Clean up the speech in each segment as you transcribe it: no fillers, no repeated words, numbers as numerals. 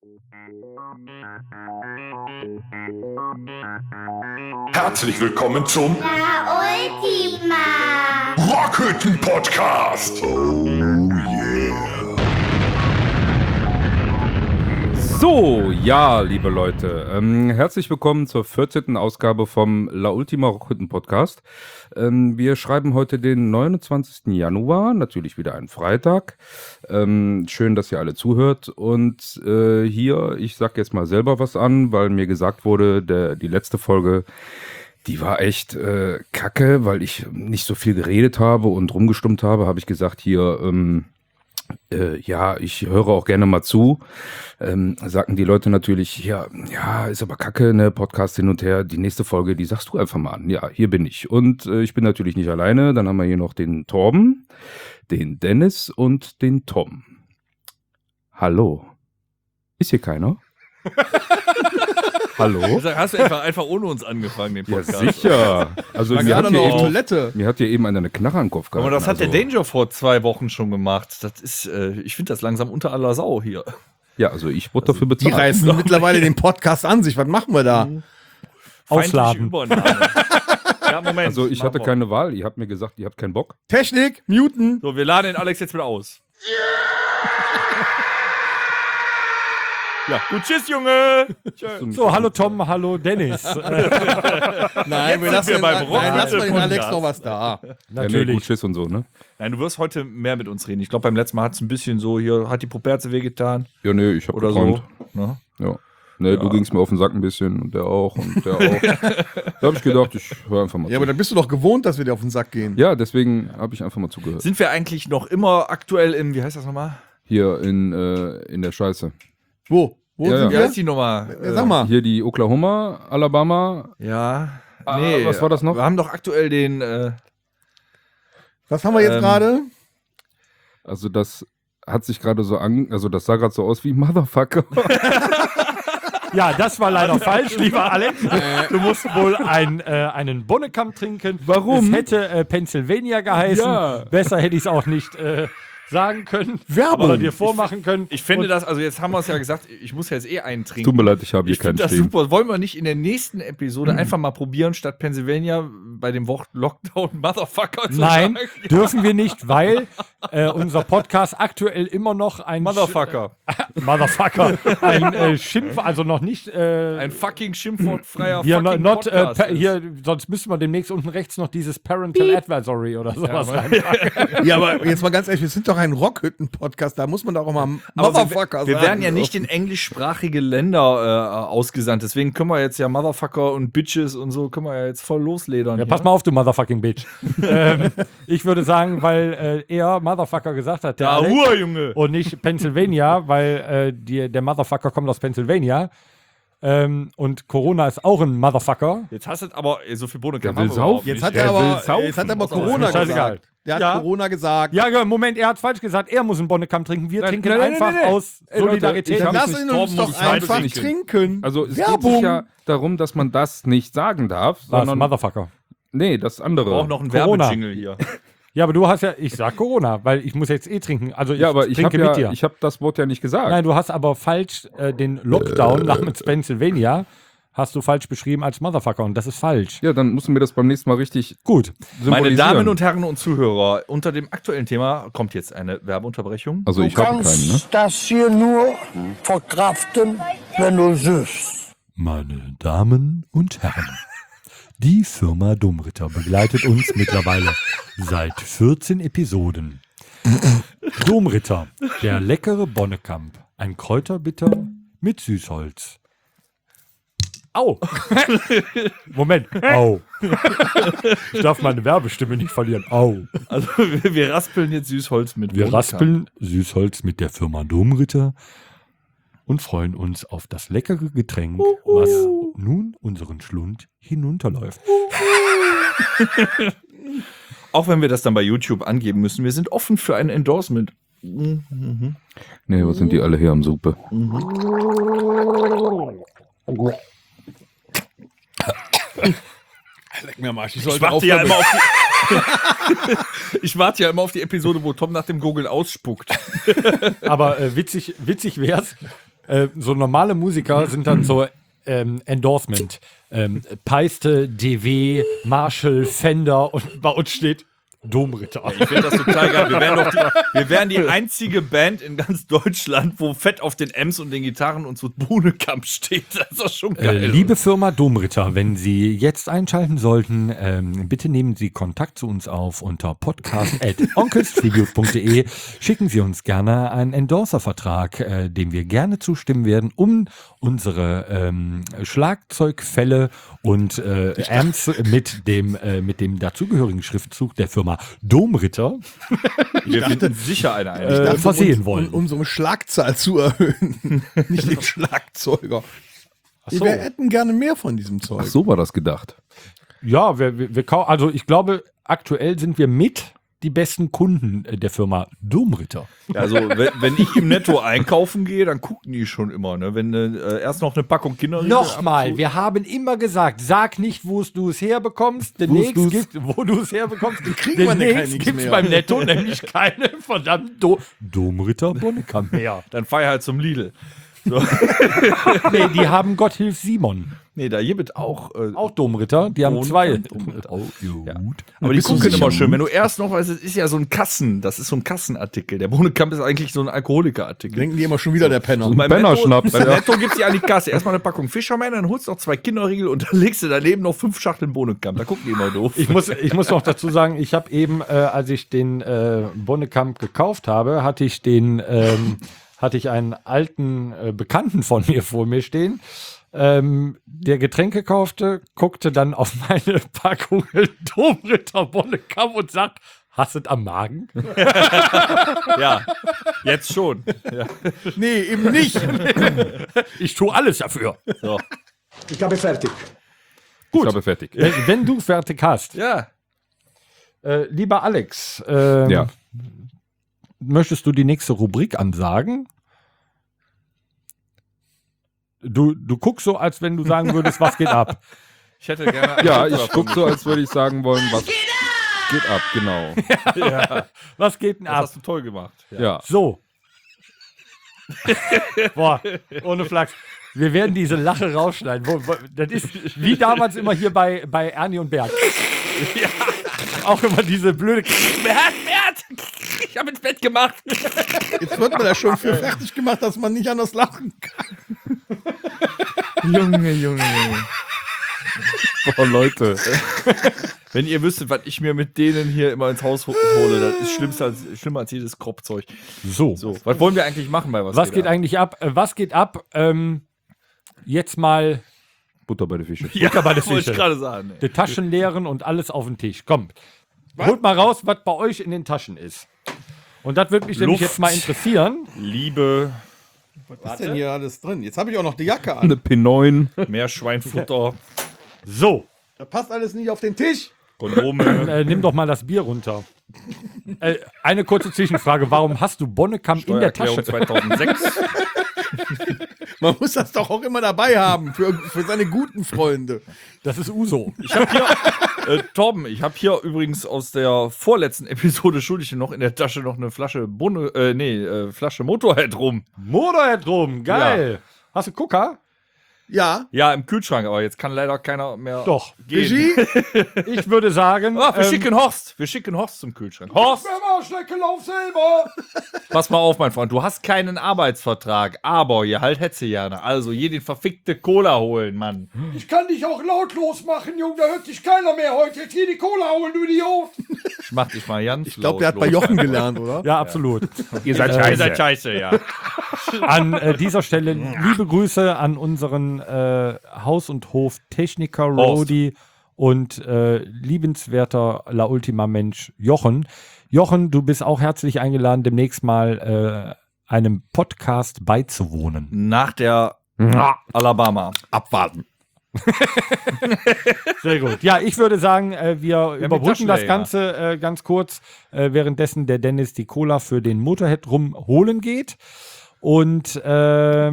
Herzlich willkommen zum La Ultima. Rockhütten Podcast. Oh yeah. So, ja, liebe Leute, herzlich willkommen zur 14. Ausgabe vom La Ultima Rockhütten Podcast. Wir schreiben heute den 29. Januar, natürlich wieder ein Freitag. Schön, dass ihr alle zuhört. Und hier, ich sag jetzt mal selber was an, weil mir gesagt wurde, die letzte Folge, die war echt kacke, weil ich nicht so viel geredet habe und rumgestummt habe ich gesagt, hier, ja, ich höre auch gerne mal zu. Sagten die Leute natürlich, ja, ist aber kacke, ne, Podcast hin und her. Die nächste Folge, die sagst du einfach mal an. Ja, hier bin ich. Und ich bin natürlich nicht alleine. Dann haben wir hier noch den Torben, den Dennis und den Tom. Hallo. Ist hier keiner? Hallo? Hast du einfach ohne uns angefangen, den Podcast? Ja, sicher. Also mir hat hier eben einer eine Knarre am Kopf gehabt. Aber das hat der Danger vor 2 Wochen schon gemacht. Das ist, ich finde das langsam unter aller Sau hier. Ja, also ich wurde dafür bezahlt. Die reißen mittlerweile den Podcast an sich. Was machen wir da? Ausladen. Ja, Moment. Also ich hatte keine Wahl. Ihr habt mir gesagt, ihr habt keinen Bock. Technik, muten. So, wir laden den Alex jetzt wieder aus. Ja, gut, tschüss, Junge. So, hallo Tom, hallo Dennis. Nein, wir lassen den Alex noch was da. Ja, nee, Natürlich. gut, Schiss und so, ne? Nein, du wirst heute mehr mit uns reden. Ich glaube, beim letzten Mal hat es ein bisschen so, hier hat die Properze wehgetan. Ja, nee, ich hab Oder geträumt. so. Ne? Ja. Nee, du gingst mir auf den Sack ein bisschen und der auch und der auch. Da habe ich gedacht, ich höre einfach mal Ja, aber zu. dann bist du doch gewohnt, dass wir dir auf den Sack gehen. Ja, deswegen habe ich einfach mal zugehört. Sind wir eigentlich noch immer aktuell im, wie heißt das nochmal? Hier in der Scheiße. Wo? Wo Ja, sind Wie wir? heißt die nochmal? Ja, sag mal. Hier die Oklahoma, Alabama. Ja. Was war das noch? Wir haben doch aktuell den, Was haben wir jetzt gerade? Also das hat sich gerade so also das sah gerade so aus wie Motherfucker. Ja, das war leider falsch, lieber Alex. Du musst wohl einen Bonnekamp trinken. Warum? Es hätte Pennsylvania geheißen. Ja. Besser hätte ich es auch nicht sagen können. Werbung. Oder dir vormachen können. ich finde das, also jetzt haben wir es ja gesagt, ich muss jetzt einen trinken. Tut mir leid, ich habe hier Ich finde keinen das stehen. super. Wollen wir nicht in der nächsten Episode einfach mal probieren, statt Pennsylvania bei dem Wort Lockdown Motherfucker zu Nein, sagen? dürfen wir nicht, weil unser Podcast aktuell immer noch ein Motherfucker. Motherfucker. Ein Schimpf, also noch nicht. Ein fucking schimpfwortfreier Hier, fucking Podcast ist. hier, sonst müssen wir demnächst unten rechts noch dieses Parental Advisory oder sowas reinpacken. Ja, aber jetzt mal ganz ehrlich, wir sind doch ein Rockhütten-Podcast, da muss man doch auch mal Aber Motherfucker wir sagen. werden ja nicht in englischsprachige Länder ausgesandt, deswegen können wir jetzt ja Motherfucker und Bitches und so, können wir ja jetzt voll losledern. Ja, hier. pass mal auf, du Motherfucking Bitch. Ich würde sagen, weil er Motherfucker gesagt hat, der Ja, Alex, Ruhe, Junge. und nicht Pennsylvania, weil der Motherfucker kommt aus Pennsylvania. Und Corona ist auch ein Motherfucker. Jetzt hast du aber so viel Bohne Der will saufen. Jetzt hat Der er will aber, saufen. jetzt hat er aber Ist Corona mir scheißegal. gesagt. Der hat Ja. Corona gesagt. Ja, Moment, er hat falsch gesagt. Er muss einen Bonnekamp trinken. Wir trinken nein, einfach nein. aus Ey, Leute, Solidarität. ich Dann hab lass mich ihn nicht uns Torben, doch ich weiß einfach nicht. trinken. Also es geht Werbung. sich ja darum, dass man das nicht sagen darf, Was, sondern Motherfucker. nee, das andere. Auch noch ein Corona. Werbejingle hier. Ja, aber du hast ja, ich sag Corona, weil ich muss jetzt trinken. Also ich Ja, aber ich trinke habe mit dir. ja, ich habe das Wort ja nicht gesagt. Nein, du hast aber falsch den Lockdown namens Pennsylvania hast du falsch beschrieben als Motherfucker und das ist falsch. Ja, dann musst du mir das beim nächsten Mal richtig Gut. Meine symbolisieren. Damen und Herren und Zuhörer, unter dem aktuellen Thema kommt jetzt eine Werbeunterbrechung. Also ich habe keinen, ne? das hier nur verkraften, wenn du süßt. Meine Damen und Herren, die Firma Domritter begleitet uns mittlerweile seit 14 Episoden. Domritter, der leckere Bonnekamp, ein Kräuterbitter mit Süßholz. Au! Moment, au. Ich darf meine Werbestimme nicht verlieren. Au. Also wir raspeln jetzt Süßholz mit Wir Wodka. raspeln Süßholz mit der Firma Domritter und freuen uns auf das leckere Getränk, was nun unseren Schlund hinunterläuft. Auch wenn wir das dann bei YouTube angeben müssen, wir sind offen für ein Endorsement. Nee, was sind die alle hier am Suppe? Leck mir am Arsch. Ich warte ja immer auf die Ich warte ja immer auf die Episode, wo Tom nach dem Gurgeln ausspuckt. Aber witzig wär's, So normale Musiker sind dann so Endorsement. Peiste, DW, Marshall, Fender und bei uns steht Domritter. Ich finde das total geil. Wir wären die einzige Band in ganz Deutschland, wo fett auf den Amps und den Gitarren und so Bohnekamp steht. Das ist doch schon geil. Liebe Firma Domritter, wenn Sie jetzt einschalten sollten, bitte nehmen Sie Kontakt zu uns auf unter podcast@onkelstribute.de. Schicken Sie uns gerne einen Endorser-Vertrag, dem wir gerne zustimmen werden, um unsere Schlagzeugfälle und Amps mit dem dazugehörigen Schriftzug der Firma Domritter Wir finden sicher eine ein. versehen wollen. Um unsere Schlagzahl zu erhöhen. Nicht den Schlagzeuger. Wir hätten gerne mehr von diesem Zeug. Ach, so war das gedacht. Ja, also ich glaube, aktuell sind wir mit die besten Kunden der Firma Domritter. Also, wenn ich im Netto einkaufen gehe, dann gucken die schon immer. Ne? Wenn erst noch eine Packung Kinderriegel. Nochmal, wir haben immer gesagt, sag nicht, wo du es herbekommst. Demnächst wo du es herbekommst. kriegen wir Demnächst nichts gibt es mehr. beim Netto nämlich keine verdammt Domritter Bonnekamp mehr. Dann fahr ich halt zum Lidl. So. Nee, die haben Gott hilf Simon. Nee, da gibt auch. Auch Domritter, die haben zwei. Oh, ja. Aber die gucken immer schön. Wenn du erst noch, weißt, es ist ja so ein das ist so ein Kassenartikel. Der Bohnekamp ist eigentlich so ein Alkoholikerartikel. Denken die immer schon wieder der Penner. Beim Pennerschnaps, Beim ja. Netto gibt's ja an die Kasse. Erstmal eine Packung Fischermänner, dann holst du noch 2 Kinderriegel und dann legst du daneben noch 5 Schachteln Bohnekamp. Da gucken die immer doof. Ich muss noch dazu sagen, ich habe eben, als ich den Bonnekamp gekauft habe, hatte ich einen alten Bekannten von mir vor mir stehen, der Getränke kaufte, guckte dann auf meine Packung Domritter Bonnekamp und sagt, hast du es am Magen? Ja, jetzt schon. Ja. Nee, eben nicht. Ich tue alles dafür. So. Ich habe fertig. Gut. Ich habe fertig. Wenn du fertig hast, Ja. lieber Alex, Ja. möchtest du die nächste Rubrik ansagen? Du guckst so, als wenn du sagen würdest, was geht ab. Ich hätte gerne. Ja, ich gucke so, als würde ich sagen wollen, was geht ab, genau. Ja, Was geht denn das ab? hast du toll gemacht. Ja. So. Boah, ohne Flachs. Wir werden diese Lache rausschneiden. Das ist wie damals immer hier bei Ernie und Berg. Ja. Auch immer diese blöde. Bert! Ich habe ins Bett gemacht. Jetzt wird man da schon für fertig gemacht, dass man nicht anders lachen kann. Junge. Boah, Leute. Wenn ihr wüsstet, was ich mir mit denen hier immer ins Haus hole, das ist schlimmer als jedes Kropfzeug. So. So, was wollen wir eigentlich machen bei Was geht eigentlich ab? Was geht ab? Jetzt mal Butter bei den Fischen. Ja, Butter bei den wollte ich Fische. gerade sagen. die Taschen leeren und alles auf den Tisch. Kommt. Holt mal raus, was bei euch in den Taschen ist. Und das würde mich nämlich Luft. jetzt mal interessieren. Liebe, Was ist denn hier alles drin? Jetzt habe ich auch noch die Jacke an. Eine P9. Meerschweinfutter, So. Das passt alles nicht auf den Tisch. Kondome, Nimm doch mal das Bier runter. Eine kurze Zwischenfrage. Warum hast du Bonnekamp in der Steuererklärung Tasche? 2006. Man muss das doch auch immer dabei haben für seine guten Freunde. Das ist Uso. Ich habe hier, Torben, ich habe hier übrigens aus der vorletzten Episode schuldig noch in der Tasche noch eine Flasche Flasche Motorhead rum. Motorhead rum. Geil. Hast du Gucker? Ja. Ja, im Kühlschrank, aber jetzt kann leider keiner mehr Doch. gehen. Regie? Ich würde sagen. Ah, wir schicken Horst. Wir schicken Horst zum Kühlschrank. Horst, Lauf selber. pass mal auf, mein Freund. Du hast keinen Arbeitsvertrag, aber ihr halt hätte gerne. Also jeden verfickte Cola holen, Mann. Ich kann dich auch lautlos machen, Junge. Da hört dich keiner mehr heute. Jetzt hier die Cola holen, du Idiot. Ich mach dich mal ganz Ich glaube, der hat bei Jochen gelernt, oder? Ja, absolut. Ihr seid Ihr seid scheiße, ja. An dieser Stelle liebe Grüße an unseren Haus- und Hof-Techniker Rodi und liebenswerter La Ultima Mensch Jochen. Jochen, du bist auch herzlich eingeladen, demnächst mal einem Podcast beizuwohnen. Nach der Alabama. Abwarten. Sehr gut. Ja, ich würde sagen, wir überbrücken das Taschenleger. Ganze ganz kurz, währenddessen der Dennis die Cola für den Motorhead rumholen geht. Und das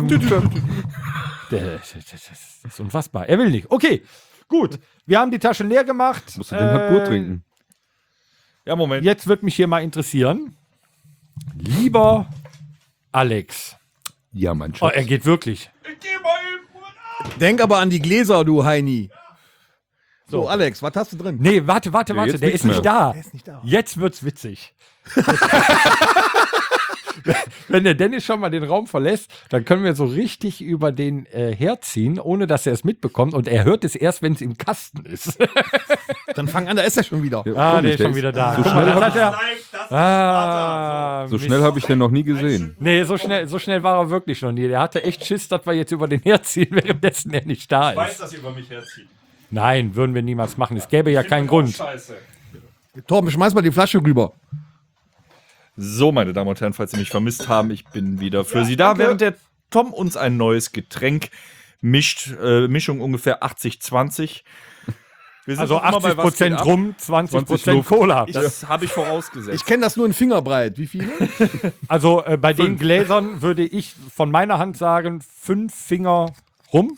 ist unfassbar. Er will nicht. Okay, gut. Wir haben die Taschen leer gemacht. Musst du den halt pur trinken. Ja, Moment. Jetzt wird mich hier mal interessieren. Lieber Alex, Ja, mein Oh, Schatz. er geht wirklich. Denk aber an die Gläser, du Heini. So, Alex, was hast du drin? Nee, warte. jetzt Der nichts ist nicht da. Der ist nicht da. Jetzt wird's witzig. Wenn der Dennis schon mal den Raum verlässt, dann können wir so richtig über den herziehen, ohne dass er es mitbekommt. Und er hört es erst, wenn es im Kasten ist. Dann fang an, da ist er schon wieder. Ja, Der ist schon wieder da. So Guck mal, schnell das habe hat er. so schnell hab ich den noch nie gesehen. Nee, so schnell war er wirklich noch nie. Der hatte echt Schiss, dass wir jetzt über den herziehen, währenddessen er nicht da ist. dass ihr über mich herzieht. Nein, würden wir niemals machen. Es gäbe ja keinen Grund. Scheiße. Torben, schmeiß mal die Flasche rüber. So, meine Damen und Herren, falls Sie mich vermisst haben, ich bin wieder für Sie da, während der Tom uns ein neues Getränk mischt. Mischung ungefähr 80-20. Wir sind Also noch immer bei was geht 80% ab. rum, 20% Luft. Cola. Das habe ich vorausgesetzt. Ich kenne das nur in Fingerbreit. Wie viele? Also bei den Gläsern würde ich von meiner Hand sagen, 5 Finger rum.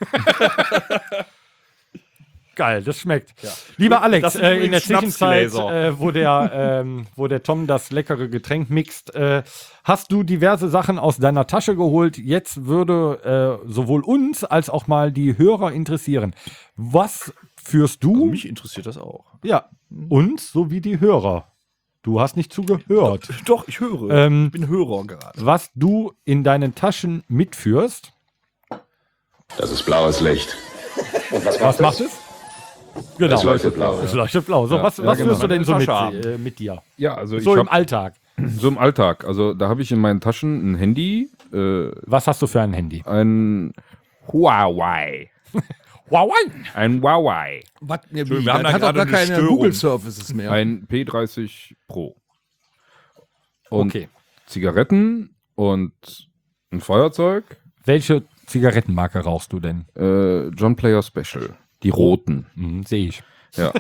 Geil, das schmeckt. Lieber Alex, Das sind in der übrigens Zwischenzeit, Schnapsgläser. wo der Tom das leckere Getränk mixt, hast du diverse Sachen aus deiner Tasche geholt. Jetzt würde sowohl uns als auch mal die Hörer interessieren. Was führst du? Mich interessiert das auch. Ja, uns sowie die Hörer. Du hast nicht zugehört. Doch, ich höre. Ich bin Hörer gerade. Was du in deinen Taschen mitführst. Das ist blaues Licht. Was macht es? Genau. Es leuchtet blau. Es leuchtet blau. So, was ja, genau. führst du denn so Tasche mit dir? Ja, also So ich im hab, Alltag. so im Alltag. Also da habe ich in meinen Taschen ein Handy, Was hast du für ein Handy? ein Huawei. Huawei. Ein Huawei. Was? Ja, wir haben da hat doch gerade gar eine keine Störung. Google-Services mehr. Ein P30 Pro. Und Okay. Zigaretten und ein Feuerzeug. Welche Zigarettenmarke rauchst du denn? John Player Special. Die roten. Sehe ich. Ja.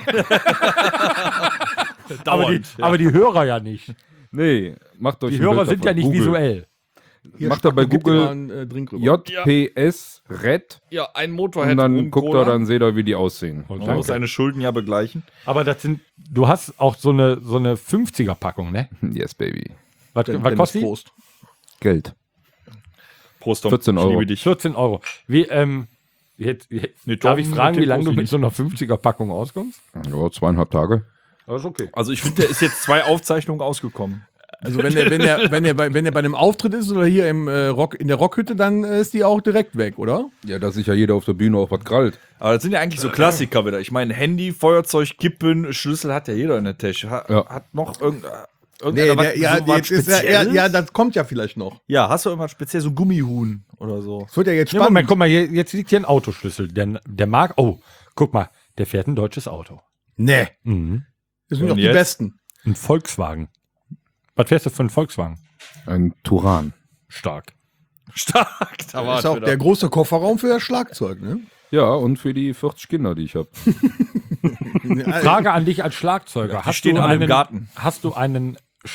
Aber die Hörer ja nicht. Nee, macht euch Die ein Hörer Bild sind ja davon. nicht Google. visuell. Macht da bei Gib dir Google mal einen Drink rüber. JPS Red Ja, ein Motorhead und dann guckt ihr, dann seht ihr, wie die aussehen. Man muss seine Schulden ja begleichen. Aber du hast auch so eine 50er-Packung, ne? Yes, baby. Was Dennis, kostet die? Prost. Geld. Prost, Tom. 14 Ich Euro. liebe dich. 14 Euro. Wie, darf ich fragen, wie lange du mit so einer 50er-Packung auskommst? Ja, 2,5 Tage. Das ist okay. Also ich finde, der ist jetzt 2 Aufzeichnungen ausgekommen. Also wenn er bei einem Auftritt ist oder hier in der Rockhütte, dann ist die auch direkt weg, oder? Ja, dass sich ja jeder auf der Bühne auch was krallt. Aber das sind ja eigentlich so Klassiker wieder. Ich meine, Handy, Feuerzeug, Kippen, Schlüssel hat ja jeder in der Tasche. Ja. Hat noch Nee, irgendeiner jetzt ist ja, das kommt ja vielleicht noch. Ja, hast du irgendwas speziell, so ein Gummihuhn oder so? Es wird ja jetzt Ja, spannend. Moment, guck mal, jetzt liegt hier ein Autoschlüssel. Der mag, oh, guck mal, der fährt ein deutsches Auto. Nee, Mhm. das sind Und doch die jetzt? Besten. Ein Volkswagen. Was fährst du für einen Volkswagen? Ein Turan. Stark. Stark, da Das war ist auch der große Kofferraum für das Schlagzeug, ne? Ja, und für die 40 Kinder, die ich habe. Frage an dich als Schlagzeuger. die stehen alle im Garten. Hast du einen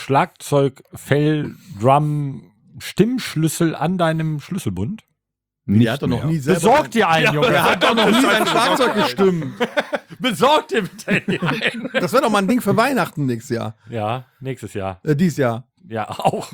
Schlagzeug-Fell-Drum-Stimmschlüssel an deinem Schlüsselbund? Nicht Der hat doch noch mehr. nie selber. Besorg dir einen, Junge. Der hat doch noch nie sein Schlagzeug gestimmt. Besorg dir bitte einen. Das wäre doch mal ein Ding für Weihnachten nächstes Jahr. Ja, nächstes Jahr. Dies Jahr. Ja, auch.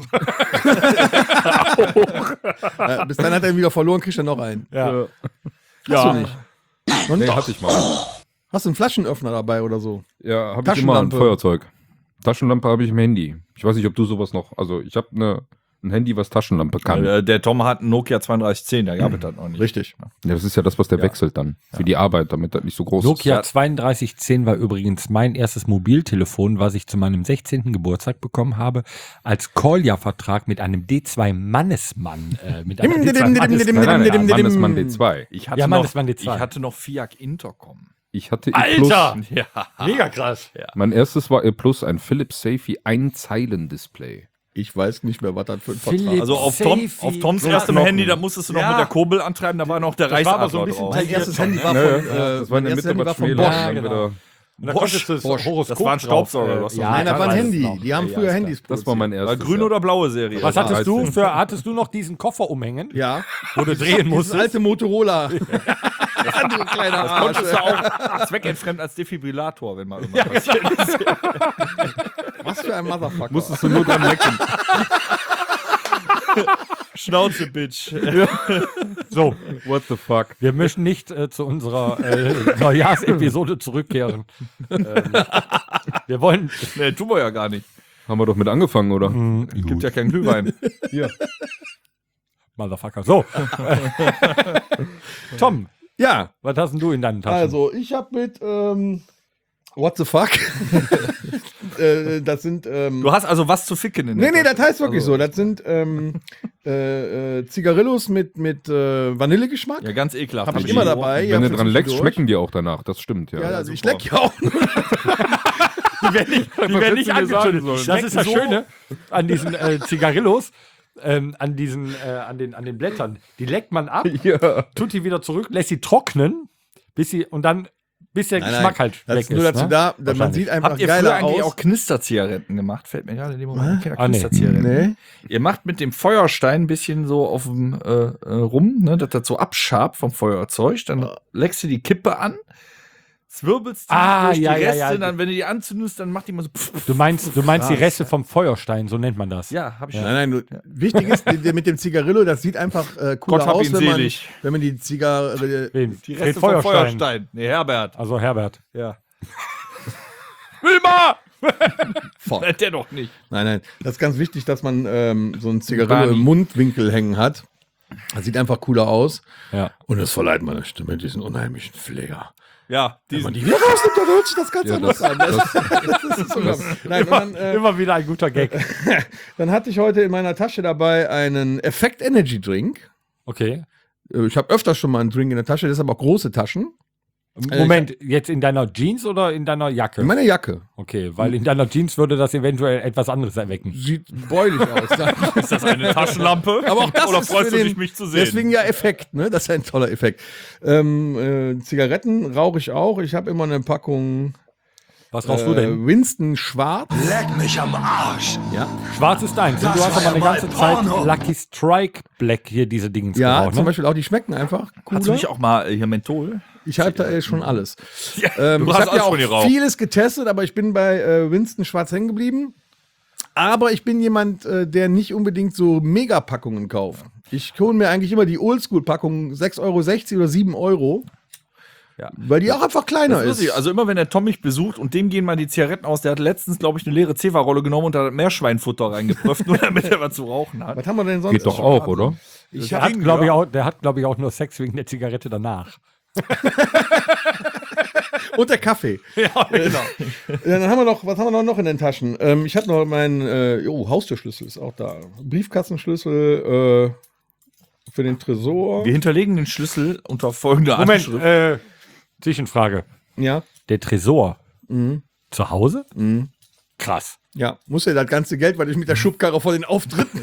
Bis dann hat er ihn wieder verloren, kriegt er noch einen. Ja. Hast du nicht? Nee, hatte ich mal. Hast du einen Flaschenöffner dabei oder so? Ja, habe ich immer ein Taschenlampe. Feuerzeug. Taschenlampe habe ich im Handy. Ich weiß nicht, ob du sowas noch. Also, ich habe ein Handy, was Taschenlampe kann. Ja, Der Tom hat einen Nokia 3210, der gab es das noch nicht. Richtig. das ist ja das, was der wechselt dann. Für die Arbeit, damit das nicht so groß Nokia ist. 3210 war übrigens mein erstes Mobiltelefon, was ich zu meinem 16. Geburtstag bekommen habe, als Call-Ja-Vertrag mit einem D2 Mannesmann. Mit einem D2 Mannesmann. Nein, Mannesmann D2. Ich hatte Ja, noch, Mannesmann D2. Ich hatte noch Fiat Intercom. Ich hatte Alter! Ja. Mega krass. Mein erstes war E+, ein Philips Safety Einzeilen-Display. Ich weiß nicht mehr, was das für ein Philipp- Vertrag Also auf Safety. Toms Ja, erstem noch. Handy, da musstest du noch Ja. mit der Kurbel antreiben, da war noch der Das war aber so ein Reichsadler bisschen drauf. Mein erstes Handy war Ja, von, das war in der mein erstes Mitte Handy war was von Schmäler. Bosch. und dann genau. wieder- Und da konntest du das Bosch. Horoskop Das war ein Staubsauger, drauf, du hast so Nein, das war ein weiß Handy. noch. Die haben Ja, früher ist Handys Das war mein War erstes. grün ja. oder blaue Serie? Was hattest du 13. hattest du noch diesen Koffer umhängen, Ja. wo du drehen Dieses musstest? alte Motorola. Du kleiner Das Arsch. konntest du auch zweckentfremd als Defibrillator, wenn mal irgendwas passiert ist. Was für ein Motherfucker. Musstest du nur dran lecken. Schnauze, Bitch. So, What the fuck? wir möchten nicht zu unserer Neujahrsepisode zurückkehren. Wir wollen. Nee, tun wir ja gar nicht. Haben wir doch mit angefangen, oder? Es gibt ja keinen Glühwein. Motherfucker. So. Tom, Ja, was hast denn du in deinen Taschen? also ich habe mit What the fuck? Das sind Du hast also was zu ficken in der nee, Tasche. das heißt wirklich so. Das sind Zigarillos mit Vanillegeschmack. Ja, ganz ekelhaft. Habe ich Hab immer die- dabei. Wenn Ja, du dran für leckst, zwischendurch. schmecken die auch danach. Das stimmt, ja. Ja, also ich leck ja auch. Die werden nicht angezündet. Das ist das Schöne an diesen Zigarillos, an den Blättern. Die leckt man ab, Ja. tut die wieder zurück, lässt sie trocknen, bis der Geschmack halt das weg ist nur dazu ne? da, man Wahrscheinlich. sieht einfach Habt ihr früher geiler eigentlich aus. auch Knisterzigaretten gemacht? Fällt mir gerade in dem Moment keine Ah, nee. Knisterzigaretten. Nee. Ihr macht mit dem Feuerstein ein bisschen so auf dem rum, ne, dass das so abschabt vom Feuerzeug. Dann leckst du die Kippe an, zwirbelst die durch die Reste, dann, wenn du die anzündest, dann macht die mal so pff. Du meinst die Reste vom Feuerstein, so nennt man das. Ja, hab ich Nein, nur, wichtig ist, mit dem Zigarillo, das sieht einfach Gott cooler hab aus, ihn wenn man, selig. wenn man die Zigarre. Wen? Die Den Reste vom Feuerstein. Nee, Herbert. Also Herbert. Ja. Wilma! Fuck. Der doch nicht. Nein, das ist ganz wichtig, dass man so ein Zigarillo Barney. im Mundwinkel hängen hat. Das sieht einfach cooler aus. Ja. Und es verleiht meiner Stimme diesen unheimlichen Flair. Ja, Wenn man diesen. die wieder rausnimmt, dann hört sich das ganz Ja, anders an. Das ist so Nein, wenn man, Immer wieder ein guter Gag. dann hatte ich heute in meiner Tasche dabei einen Effect Energy Drink. Okay. Ich habe öfter schon mal einen Drink in der Tasche, das sind aber auch große Taschen. Moment, jetzt in deiner Jeans oder in deiner Jacke? In meiner Jacke. Okay, weil in deiner Jeans würde das eventuell etwas anderes erwecken. Sieht bräulich aus. Ist das eine Taschenlampe? Aber auch das Oder ist freust für du den- dich, mich zu sehen? Deswegen ja Effekt, ne? Das ist ein toller Effekt. Zigaretten rauche ich auch. Ich habe immer eine Packung Was rauchst du denn? Winston Schwarz. Leck mich am Arsch. Ja, Schwarz ist deins. Du Das hast war aber eine ja ganze mal Zeit Porno. Lucky Strike Black hier diese Dingens ja geraucht, zum ne? Beispiel auch, die schmecken einfach Hast du cooler. nicht auch mal hier Menthol? Ich habe da schon alles. Ja, Ich du hast habe ja alles auch schon geraucht. vieles getestet, aber ich bin bei Winston Schwarz hängen geblieben. Aber ich bin jemand, der nicht unbedingt so Megapackungen kauft. Ich hole mir eigentlich immer die Oldschool-Packung 6,60 Euro oder 7 Euro. Ja. Weil die auch einfach kleiner Das ist ist. lustig. Also immer wenn der Tom mich besucht und dem gehen mal die Zigaretten aus, der hat letztens, glaube ich, eine leere Zewa-Rolle genommen und da hat Meerschweinfutter reingeprüft, nur damit er was zu rauchen hat. Was haben wir denn sonst? Geht doch auch, oder? Der hat, glaube ich, auch nur Sex wegen der Zigarette danach. Und der Kaffee. Ja, genau. Dann haben wir noch, was haben wir noch in den Taschen? Ich habe noch meinen Haustürschlüssel ist auch da. Briefkastenschlüssel für den Tresor. Wir hinterlegen den Schlüssel unter folgender Moment, Anschrift. Zwischenfrage. Ja, Der Tresor. Zu Hause? Krass. ja. Muss ja das ganze Geld, weil ich mit der Schubkarre vor den Auftritten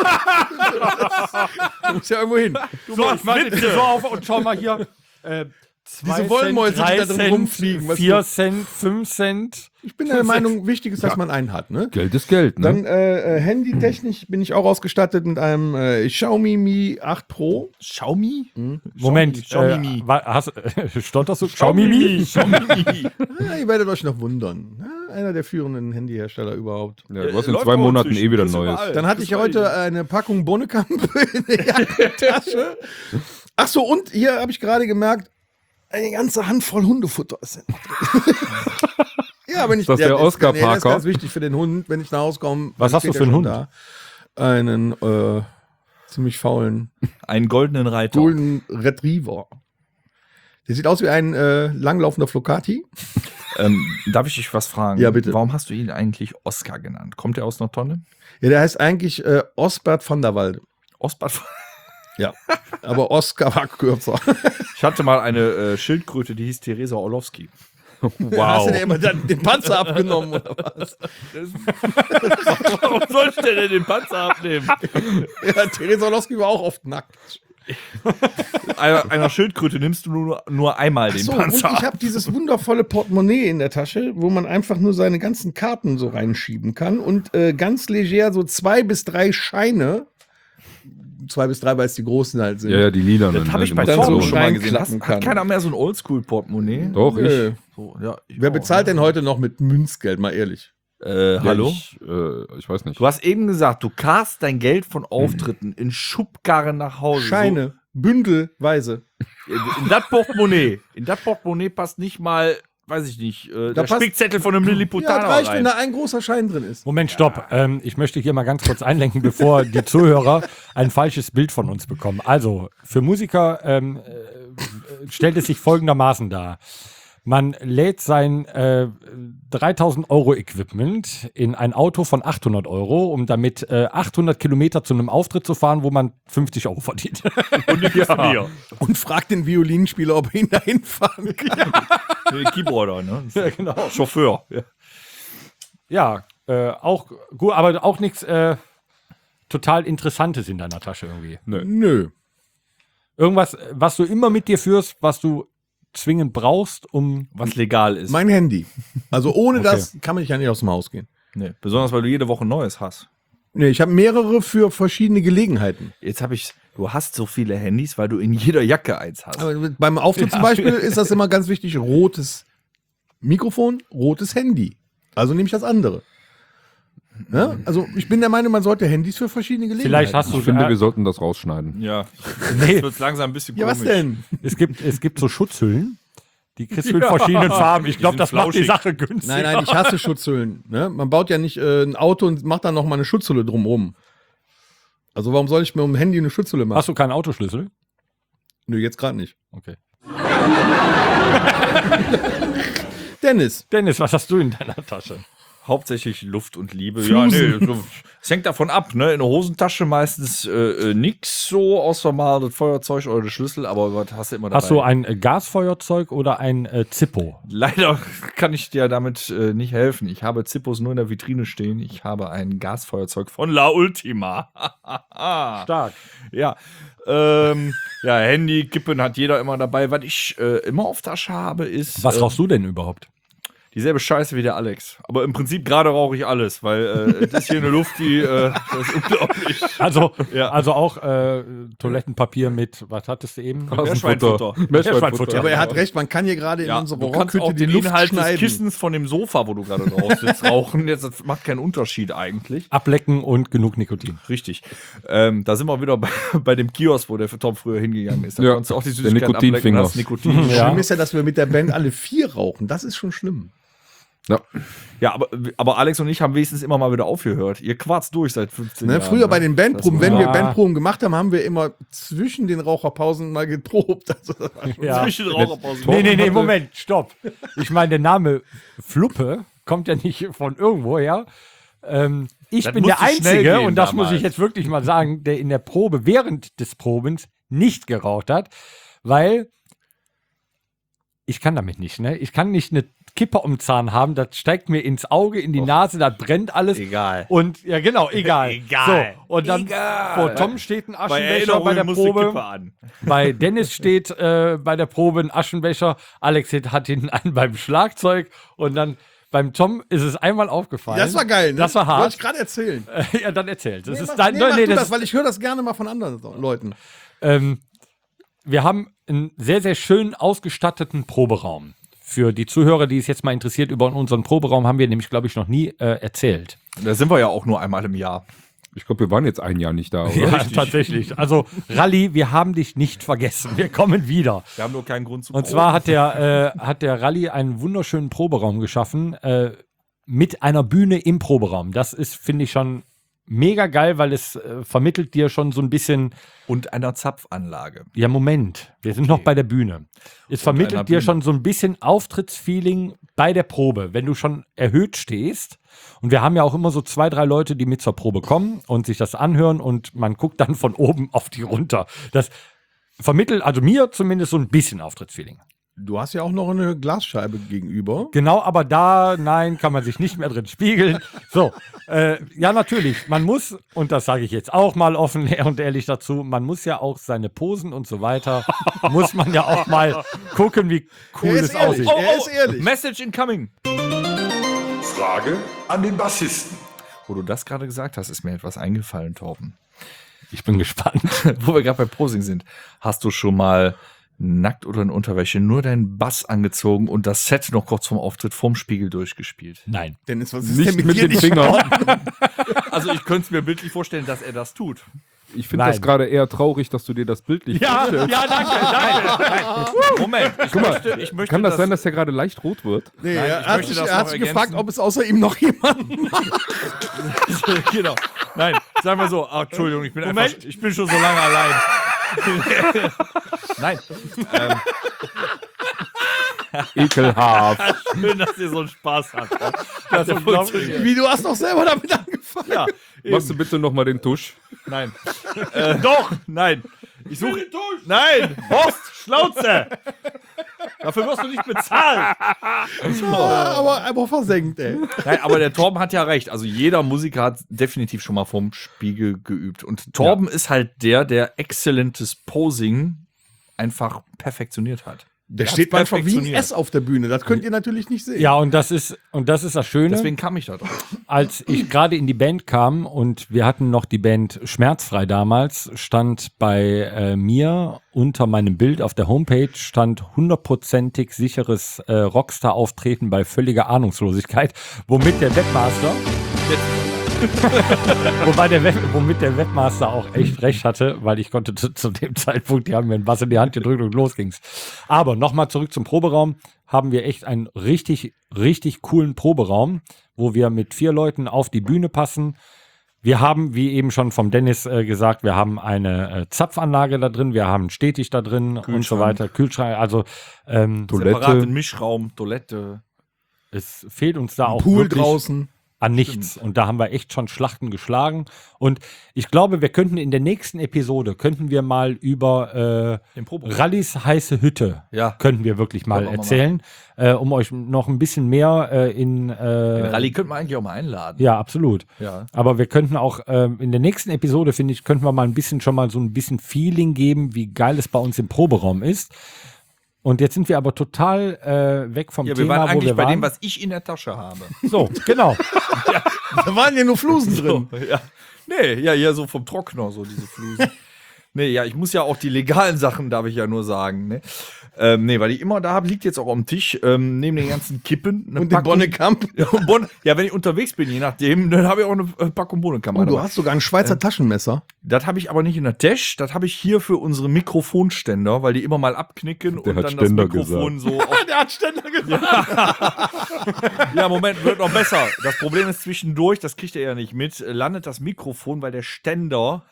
muss ja irgendwo hin. So, ich mach den Tresor auf und schau mal hier. 2 Diese Wollmäuse, Cent, die 3 da drin Cent, rumfliegen, was 4 du- Cent, 5 Cent. Ich bin der Meinung, wichtig ist, dass man einen hat. Ne? Geld ist Geld, ne? Dann handytechnisch bin ich auch ausgestattet mit einem Xiaomi Mi 8 Pro. Xiaomi? Moment, Xiaomi. stand das so? Xiaomi? Ja, ihr werdet euch noch wundern. Ja, einer der führenden Handyhersteller überhaupt. Ja, du hast in läuft 2 bei uns Monaten zwischen- wieder ist Neues. überall. Dann hatte ich heute eine Packung Bonnekamp in der Jackentasche. Ach so, und hier habe ich gerade gemerkt, eine ganze Handvoll Hundefutter ist drin. Ja, wenn ich das der Oscar das ist Parker? ganz wichtig für den Hund, wenn ich nach Hause komme. Was dann hast du steht für der einen schon Hund? Da. Einen ziemlich faulen Einen goldenen Reiter. Golden Retriever. Der sieht aus wie ein langlaufender Flocati. Darf ich dich was fragen? Ja, bitte. Warum hast du ihn eigentlich Oscar genannt? Kommt er aus einer Tonne? Ja, der heißt eigentlich Osbert van der Walde. Osbert. Ja, aber Oscar war kürzer. Ich hatte mal eine Schildkröte, die hieß Theresa Orlowski. Hast du dir immer dann den Panzer abgenommen oder was? Warum soll ich denn den Panzer abnehmen? Ja, Theresa Orlowski war auch oft nackt. Einer Schildkröte nimmst du nur einmal den So, und Panzer ich ab. habe dieses wundervolle Portemonnaie in der Tasche, wo man einfach nur seine ganzen Karten so reinschieben kann und ganz leger so 2 bis 3 Scheine, 2 bis 3, weil es die großen halt sind. Ja, ja, die lilanen. Das habe ich ne, bei die dann machen Torben so schon mal gesehen. reinklappen Hat kann. keiner mehr so ein Oldschool-Portemonnaie? Doch, ich. Nö. So, ja, ich Wer auch, bezahlt ne? denn heute noch mit Münzgeld, mal ehrlich? Hallo? Ich weiß nicht. Du hast eben gesagt, du karst dein Geld von Auftritten in Schubkarren nach Hause. Scheine, bündelweise. So, in das Portemonnaie passt nicht mal, weiß ich nicht, der passt- Spickzettel von einem Ja, Lilliputaner reicht, wenn rein. da ein großer Schein drin ist. Moment, stopp. Ich möchte hier mal ganz kurz einlenken, bevor die Zuhörer ein falsches Bild von uns bekommen. Also, für Musiker stellt es sich folgendermaßen dar. Man lädt sein 3.000 € Equipment in ein Auto von 800 €, um damit 800 Kilometer zu einem Auftritt zu fahren, wo man 50 € verdient. Und nicht von dir. Und fragt den Violinspieler, ob er ihn dahin fahren kann. Den Keyboarder, ne? Ja, genau. Chauffeur. Ja. Ja, auch gut, aber auch nichts total Interessantes in deiner Tasche irgendwie. Nö. Irgendwas, was du immer mit dir führst, was du zwingend brauchst, um. Was legal ist. Mein Handy. Also ohne das kann man ja nicht aus dem Haus gehen. Nee, besonders, weil du jede Woche ein Neues hast. Nee, ich habe mehrere für verschiedene Gelegenheiten. Jetzt du hast so viele Handys, weil du in jeder Jacke eins hast. Aber beim Auftritt zum Beispiel ist das immer ganz wichtig, rotes Mikrofon, rotes Handy. Also nehme ich das andere. Ja? Also ich bin der Meinung, man sollte Handys für verschiedene Gelegenheiten. Vielleicht hast du. Ich finde, wir sollten das rausschneiden. Ja. Nee. Jetzt wird's langsam ein bisschen Ja, was komisch. denn? Es gibt so Schutzhüllen, die kriegst du in verschiedenen Farben. Ich glaube, sind das macht die flauschig. Sache günstig. Nein, ich hasse Schutzhüllen. Ne? Man baut ja nicht ein Auto und macht dann noch mal eine Schutzhülle drumrum. Also warum soll ich mir um ein Handy eine Schutzhülle machen? Hast du keinen Autoschlüssel? Nö, jetzt gerade nicht. Okay. Dennis, Dennis, was hast du in deiner Tasche? Hauptsächlich Luft und Liebe. Flusen. Ja, nee, es hängt davon ab, ne? In der Hosentasche meistens nix so, außer mal das Feuerzeug oder der Schlüssel, aber Gott, hast du immer dabei. Hast du ein Gasfeuerzeug oder ein Zippo? Leider kann ich dir damit nicht helfen. Ich habe Zippos nur in der Vitrine stehen. Ich habe ein Gasfeuerzeug von La Ultima. Stark. Ja. Ja, Handy, Kippen hat jeder immer dabei. Was ich immer auf Tasche habe, ist Was rauchst du denn überhaupt? dieselbe Scheiße wie der Alex. Aber im Prinzip gerade rauche ich alles, weil das ist hier eine Luft, die das ist unglaublich. Also, Ja. also auch Toilettenpapier mit, was hattest du eben? Meerschweinfutter. Meerschweinfutter. ja, aber er hat recht, man kann hier gerade in unserer du kannst auch Rockhütte die den Luft Inhalt des schneiden. Kissens von dem Sofa, wo du gerade drauf sitzt, rauchen. Jetzt, das macht keinen Unterschied eigentlich. Ablecken und genug Nikotin. Richtig. Da sind wir wieder bei dem Kiosk, wo der Tom früher hingegangen ist. Da Ja, konntest du auch die der Süßigkeiten ablecken Nikotinfinger. und hast Nikotin. Ja. Schlimm ist ja, dass wir mit der Band alle 4 rauchen. Das ist schon schlimm. Ja. Ja, aber Alex und ich haben wenigstens immer mal wieder aufgehört. Ihr quarzt durch seit 15 Ne, Jahren. früher bei den Bandproben, Das wenn wir war- Bandproben gemacht haben, haben wir immer zwischen den Raucherpausen mal geprobt. Also, das war schon- Ja. Zwischen Raucherpausen. Nee, Moment, stopp. Ich meine, der Name Fluppe kommt ja nicht von irgendwo her. Ich Das bin der musste schnell Einzige, gehen und das muss damals. ich jetzt wirklich mal sagen, der in der Probe während des Probens nicht geraucht hat, weil ich kann damit nicht, ne? Ich kann nicht eine Kippe um den Zahn haben, das steigt mir ins Auge, in die Nase, das brennt alles. Egal. Und ja, genau, egal. Egal. So, und dann Egal. vor Tom steht ein Bei Aschenbecher Erinnerung bei der muss die Kippe Probe. an. Bei Dennis steht bei der Probe ein Aschenbecher. Alex hat hinten einen beim Schlagzeug. Und dann beim Tom ist es einmal aufgefallen. Das war geil, ne? Das war Wollte hart. ich gerade erzählen. Ja, dann erzählt. Das ist mach, dein, mach nee, du das das, weil ich höre das gerne mal von anderen Leuten. wir haben einen sehr, sehr schön ausgestatteten Proberaum. Für die Zuhörer, die es jetzt mal interessiert, über unseren Proberaum haben wir nämlich, glaube ich, noch nie erzählt. Da sind wir ja auch nur einmal im Jahr. Ich glaube, wir waren jetzt ein Jahr nicht da, oder? Ja, tatsächlich. Also, Ralli, wir haben dich nicht vergessen. Wir kommen wieder. Wir haben nur keinen Grund zu Und zwar hat der Ralli einen wunderschönen Proberaum geschaffen mit einer Bühne im Proberaum. Das ist, finde ich, schon mega geil, weil es vermittelt dir schon so ein bisschen, und einer Zapfanlage. ja Moment, wir sind noch bei der Bühne. Es einer vermittelt dir Bühne. schon so ein bisschen Auftrittsfeeling bei der Probe, wenn du schon erhöht stehst. Und wir haben ja auch immer so 2, 3 Leute, die mit zur Probe kommen und sich das anhören und man guckt dann von oben auf die runter. Das vermittelt, also mir zumindest, so ein bisschen Auftrittsfeeling. Du hast ja auch noch eine Glasscheibe gegenüber. Genau, aber da, nein, kann man sich nicht mehr drin spiegeln. So, ja, natürlich, man muss, und das sage ich jetzt auch mal offen und ehrlich dazu, man muss ja auch seine Posen und so weiter, muss man ja auch mal gucken, wie cool Er es ist ehrlich. aussieht. Er ist ehrlich. Message incoming. Frage an den Bassisten. Wo du das gerade gesagt hast, ist mir etwas eingefallen, Torben. Ich bin gespannt. Wo wir gerade bei Posing sind. Hast du schon mal nackt oder in Unterwäsche, nur deinen Bass angezogen und das Set noch kurz vorm Auftritt vorm Spiegel durchgespielt? Nein. Dennis, was ist Nicht denn mit dir den Fingern. Also ich könnte es mir bildlich vorstellen, dass er das tut. Ich finde Nein. das gerade eher traurig, dass du dir das bildlich vorstellst. danke. Moment, ich möchte Kann das sein, dass der gerade leicht rot wird? Nee, Nein, er ich hat möchte sich, das er hat noch sich gefragt, ergänzen. ob es außer ihm noch jemanden macht. Genau. Nein, sagen wir so, Entschuldigung, ich bin schon so lange allein. Nein, Ekelhaft. schön, dass ihr so einen Spaß habt. Das ist unglaublich. Wie, du hast doch selber damit angefangen. Ja, Machst du bitte nochmal den Tusch? nein. Doch, nein. Ich suche. Nein, Horst, Schnauze. Dafür wirst du nicht bezahlt. Aber versenkt, ey. Nein, aber der Torben hat ja recht. Also jeder Musiker hat definitiv schon mal vorm Spiegel geübt. Und Torben ist halt der exzellentes Posing einfach perfektioniert hat. Der hat's steht manchmal wie ein perfektioniert. S auf der Bühne. Das könnt ihr natürlich nicht sehen. Ja, und das ist das Schöne. Deswegen kam ich da drauf. Als ich gerade in die Band kam und wir hatten noch die Band Schmerzfrei damals, stand bei mir unter meinem Bild auf der Homepage stand 100%ig sicheres Rockstar-Auftreten bei völliger Ahnungslosigkeit, womit der Webmaster womit der Webmaster auch echt recht hatte, weil ich konnte zu dem Zeitpunkt, die haben mir einen Bass in die Hand gedrückt und los ging's. Aber nochmal zurück zum Proberaum, haben wir echt einen richtig, richtig coolen Proberaum, wo wir mit 4 Leuten auf die Bühne passen. Wir haben, wie eben schon vom Dennis gesagt, wir haben eine Zapfanlage da drin, wir haben stetig da drin und so weiter, Kühlschrank, also Separaten Toilette. Mischraum, Toilette. es fehlt uns da auch Pool wirklich draußen. an nichts. Und da haben wir echt schon Schlachten geschlagen. Und ich glaube, wir könnten in der nächsten Episode, mal über Den Proberaum. Rallys heiße Hütte, Ja. könnten wir wirklich mal Können wir mal erzählen, um euch noch ein bisschen mehr in Den Rallye könnte man eigentlich auch mal einladen. ja, absolut. Ja. Aber wir könnten auch in der nächsten Episode, finde ich, könnten wir mal ein bisschen schon mal so ein bisschen Feeling geben, wie geil es bei uns im Proberaum ist. Und jetzt sind wir aber total weg vom Ja, wir Thema, waren wo eigentlich wir bei waren. dem, was ich in der Tasche habe. So, genau. Da waren ja nur Flusen drin. Ja. Nee, ja, so vom Trockner, so diese Flusen. Nee, ja, ich muss ja auch die legalen Sachen, darf ich ja nur sagen, ne? Nee, weil ich immer da habe, liegt jetzt auch am Tisch, neben den ganzen Kippen. Eine Und den Bonnekamp. Ja, ja, wenn ich unterwegs bin, je nachdem, dann habe ich auch eine Packung Bonnekamp. Und du hast sogar ein Schweizer Taschenmesser. Das habe ich aber nicht in der Tasche, das habe ich hier für unsere Mikrofonständer, weil die immer mal abknicken Der und hat dann Ständer das Mikrofon so auf Der hat Ständer gesagt. Ja, Moment, wird noch besser. Das Problem ist zwischendurch, das kriegt er ja nicht mit, landet das Mikrofon, weil der Ständer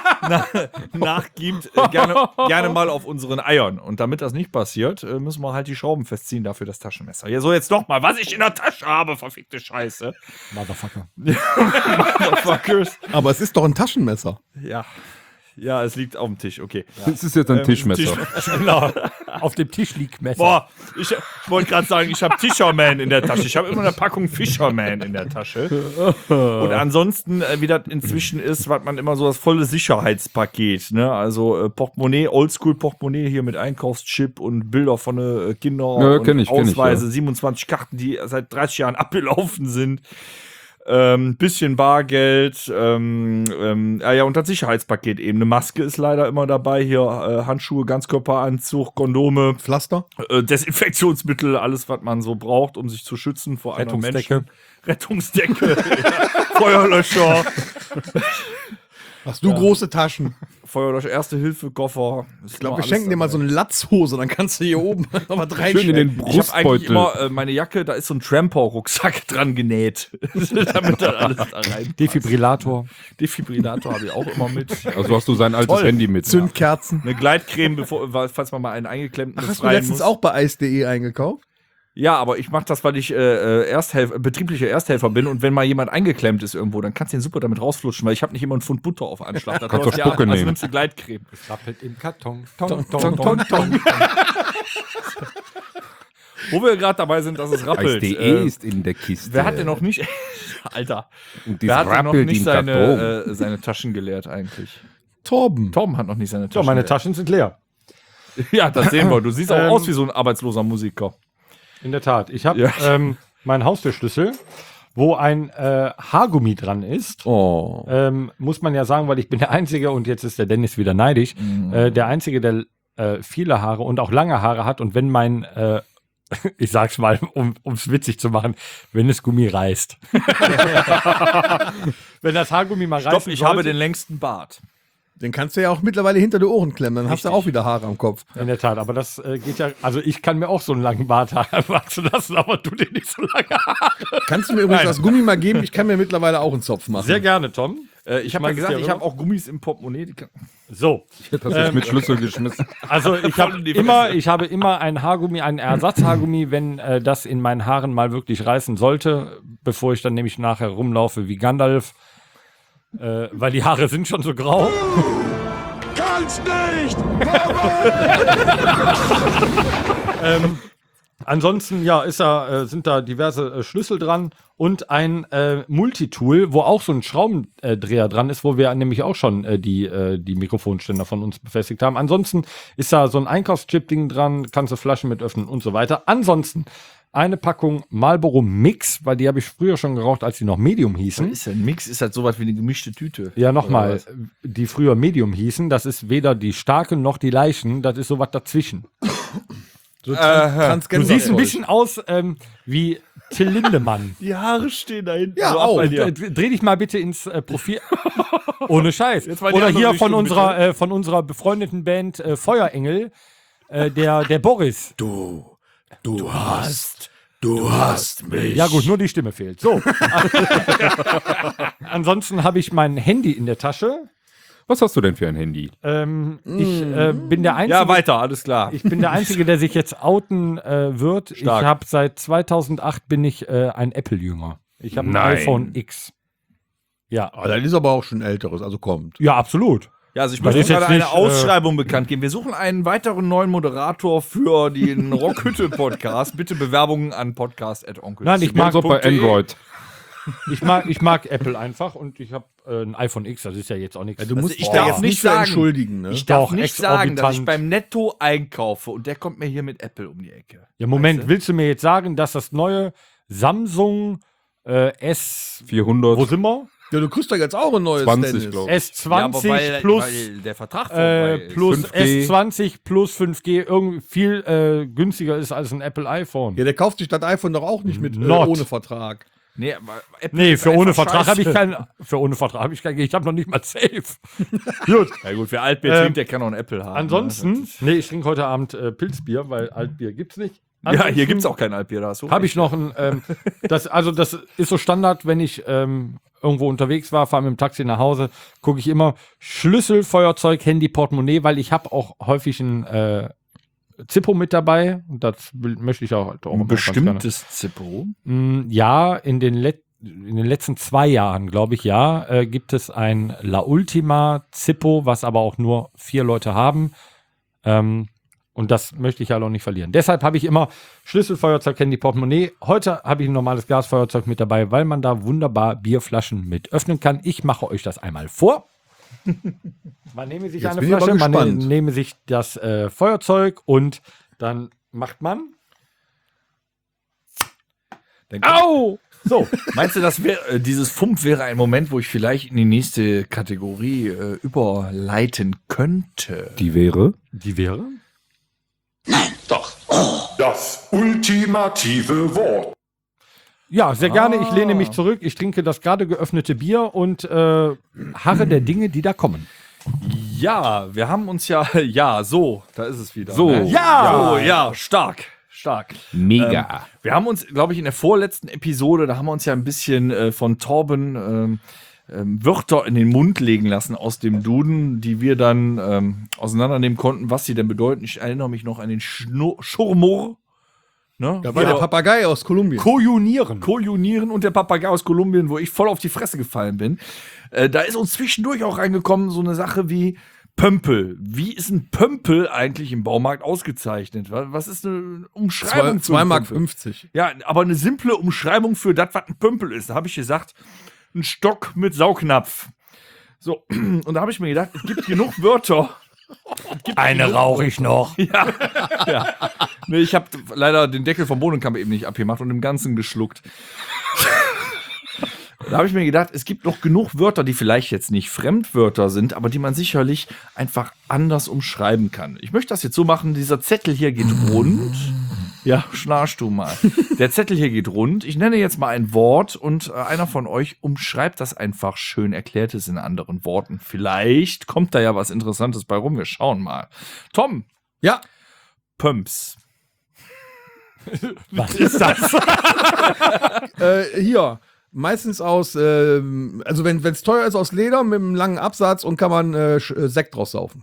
nachgibt, gerne mal auf unseren Eiern. Und damit das nicht passiert, müssen wir halt die Schrauben festziehen, dafür das Taschenmesser. Ja, so jetzt noch mal, was ich in der Tasche habe, verfickte Scheiße. Motherfucker. Motherfuckers. Aber es ist doch ein Taschenmesser. Ja, es liegt auf dem Tisch, okay. Das ist jetzt ein Tischmesser. Genau. Auf dem Tisch liegt Messer. Boah, ich wollte gerade sagen, ich habe Fisherman in der Tasche. Ich habe immer eine Packung Fisherman in der Tasche. Und ansonsten, wie das inzwischen ist, hat man immer so das volle Sicherheitspaket. Ne? Also Portemonnaie, Oldschool-Portemonnaie hier mit Einkaufschip und Bilder von Kindern Ja, und kenn ich, Ausweise, ja. 27 Karten, die seit 30 Jahren abgelaufen sind. Bisschen Bargeld, und das Sicherheitspaket eben. Eine Maske ist leider immer dabei. Hier Handschuhe, Ganzkörperanzug, Kondome, Pflaster. Desinfektionsmittel, alles, was man so braucht, um sich zu schützen vor anderen Rettungsdecke. Menschen. Rettungsdecke, Feuerlöscher, Hast du große Taschen? Feuerlöscher, Erste-Hilfe-Koffer. Ich glaube, wir schenken dir mal so eine Latzhose, dann kannst du hier oben noch was Schön in den reinstecken. Ich habe eigentlich Brustbeutel. immer meine Jacke, da ist so ein Tramper-Rucksack dran genäht. Damit dann alles da rein. Defibrillator. Defibrillator habe ich auch immer mit. Also hast du sein altes Toll. Handy mit. Zündkerzen. Eine Gleitcreme, falls man mal einen eingeklemmten Hast du letztens auch bei Eis.de eingekauft? Ja, aber ich mache das, weil ich betrieblicher Ersthelfer bin und wenn mal jemand eingeklemmt ist irgendwo, dann kannst du den super damit rausflutschen, weil ich habe nicht immer einen Pfund Butter auf Anschlag. Da Kannst läuft doch ja Spucke an, also nehmen. nimmst du Gleitcreme. Rappelt im Karton. Tong, tong, tong, tong. Wo wir gerade dabei sind, dass es rappelt. Eis.de ist in der Kiste. Wer hat denn noch nicht, Alter, Und wer hat denn noch nicht Karton. seine Taschen geleert eigentlich? Torben. Torben hat noch nicht seine So, Taschen meine geleert. Taschen sind leer. Ja, das sehen wir. Du siehst auch aus wie so ein arbeitsloser Musiker. In der Tat. Ich habe Ja. meinen Haustürschlüssel, wo ein Haargummi dran ist. Oh. Muss man ja sagen, weil ich bin der Einzige, und jetzt ist der Dennis wieder neidisch, der Einzige, der viele Haare und auch lange Haare hat und wenn mein, ich sag's mal, um es witzig zu machen, wenn das Gummi reißt. Wenn das Haargummi mal reißt. Stopp, ich habe den längsten Bart. Den kannst du ja auch mittlerweile hinter die Ohren klemmen, dann hast du auch wieder Haare am Kopf. In der Tat, aber das geht ja, also ich kann mir auch so einen langen Bart wachsen lassen, aber du dir nicht so lange Haare. Kannst du mir übrigens das Gummi mal geben? Ich kann mir mittlerweile auch einen Zopf machen. Sehr gerne, Tom. Ich habe ja gesagt, ich habe auch Gummis im Portemonnaie. So. Ich hätte das jetzt mit Schlüssel geschmissen. Also ich habe immer ein Haargummi, ein Ersatzhaargummi, wenn das in meinen Haaren mal wirklich reißen sollte, bevor ich dann nämlich nachher rumlaufe wie Gandalf, weil die Haare sind schon so grau. Kannst nicht! Ansonsten, ja, sind da diverse Schlüssel dran und ein Multitool, wo auch so ein Schraubendreher dran ist, wo wir nämlich auch schon die Mikrofonständer von uns befestigt haben. Ansonsten ist da so ein Einkaufschip-Ding dran, kannst du Flaschen mit öffnen und so weiter. Ansonsten eine Packung Marlboro Mix, weil die habe ich früher schon geraucht, als die noch Medium hießen. Ist ein Mix, ist halt sowas wie eine gemischte Tüte. Ja, nochmal, die früher Medium hießen, das ist weder die starke noch die leichten, das ist sowas dazwischen. So Du siehst ein bisschen aus wie Till Lindemann. Die Haare stehen da hinten. Ja, so auch. bei dir. Dreh dich mal bitte ins Profil. Ohne Scheiß. Jetzt mal die Oder andere hier Richtung, von unserer befreundeten Band Feuerengel, der Boris. Du hast mich. Ja gut, nur die Stimme fehlt. So. Ansonsten habe ich mein Handy in der Tasche. Was hast du denn für ein Handy? Ich bin der Einzige. Ja, weiter, alles klar. Ich bin der Einzige, der sich jetzt outen wird. Stark. Ich habe seit 2008 bin ich ein Apple-Jünger. Ich habe ein Nein. iPhone X. Ja. Ah, das ist aber auch schon älteres, also kommt. Ja, absolut. Ja, also ich Das möchte ist jetzt gerade eine nicht, Ausschreibung bekannt geben. Wir suchen einen weiteren neuen Moderator für den Rockhütte-Podcast. Bitte Bewerbungen an podcast@onkel. Nein, ich mag So bei Android. Ich mag Apple einfach und ich habe ein iPhone X, das ist ja jetzt auch nichts. Du musst ich dich darf da jetzt nicht nicht so sagen. entschuldigen. Ne? Ich darf Doch, nicht sagen, dass ich exorbitant. beim Netto einkaufe und der kommt mir hier mit Apple um die Ecke. Ja, Moment, willst du mir jetzt sagen, dass das neue Samsung S... 400. Wo sind wir? Ja, du kriegst doch jetzt auch ein neues 20, Dennis. glaub ich. S20 plus, weil der Vertrag vorbei ist. plus 5G. S20 plus 5G irgendwie viel günstiger ist als ein Apple iPhone. Ja, der kauft sich das iPhone doch auch nicht mit Not. ohne Vertrag. Nee, aber Apple Nee, ist für ohne einfach Vertrag habe ich scheiße. keinen. Für ohne Vertrag habe ich keinen. Ich habe noch nicht mal Safe. Gut. Ja gut, wer Altbier trinkt, der kann auch ein Apple haben. Ansonsten, nee, ich trinke heute Abend Pilzbier, weil Altbier gibt's nicht. Ne? Ja, hier Ansonsten gibt's auch kein Altbier. Da hast du Habe recht. ich noch ein. Das ist so Standard, wenn ich irgendwo unterwegs war, fahre mit dem Taxi nach Hause, gucke ich immer Schlüssel, Feuerzeug, Handy, Portemonnaie, weil ich habe auch häufig ein Zippo mit dabei und das möchte ich auch immer ein ganz gerne. bestimmtes Zippo. Ja, in den letzten 2 Jahren, glaube ich, ja, gibt es ein La Ultima Zippo, was aber auch nur 4 Leute haben. Und das möchte ich halt auch nicht verlieren. Deshalb habe ich immer Schlüssel, Feuerzeug, Handy, Portemonnaie. Heute habe ich ein normales Gasfeuerzeug mit dabei, weil man da wunderbar Bierflaschen mit öffnen kann. Ich mache euch das einmal vor. Man nehme sich Jetzt eine bin ich aber Flasche, man gespannt. nehme sich das Feuerzeug und dann macht man. Au! So. Meinst du, dieses Fump wäre ein Moment, wo ich vielleicht in die nächste Kategorie überleiten könnte? Die wäre? Die wäre? Das ultimative Wort. Ja, sehr gerne. Ich lehne mich zurück. Ich trinke das gerade geöffnete Bier und harre der Dinge, die da kommen. Ja, wir haben uns ja, ja, so, da ist es wieder. So. Ne? Ja! So, ja, stark. Mega. Wir haben uns, glaube ich, in der vorletzten Episode, da haben wir uns ja ein bisschen von Torben Wörter in den Mund legen lassen aus dem Duden, die wir dann auseinandernehmen konnten, was sie denn bedeuten. Ich erinnere mich noch an den Schurmur. Ne? Da war der Papagei aus Kolumbien. Kojunieren. Und der Papagei aus Kolumbien, wo ich voll auf die Fresse gefallen bin. Da ist uns zwischendurch auch reingekommen so eine Sache wie Pömpel. Wie ist ein Pömpel eigentlich im Baumarkt ausgezeichnet? Was ist eine Umschreibung für 2,50 einen Mark. Pömpel? Ja, aber eine simple Umschreibung für das, was ein Pömpel ist. Da habe ich gesagt, ein Stock mit Saugnapf. So, und da habe ich mir gedacht, es gibt genug Wörter. Eine rauche ich noch. Ja. Nee, ich habe leider den Deckel vom Bohnenkamp eben nicht abgemacht und im Ganzen geschluckt. Da habe ich mir gedacht, es gibt noch genug Wörter, die vielleicht jetzt nicht Fremdwörter sind, aber die man sicherlich einfach anders umschreiben kann. Ich möchte das jetzt so machen, dieser Zettel hier geht rund. Ja, schnarchst du mal. Der Zettel hier geht rund. Ich nenne jetzt mal ein Wort und einer von euch umschreibt das einfach schön, erklärt es in anderen Worten. Vielleicht kommt da ja was Interessantes bei rum. Wir schauen mal. Tom. Ja. Pumps. Was ist das? Hier. Meistens aus, also wenn es teuer ist, aus Leder mit einem langen Absatz und kann man Sekt draus saufen.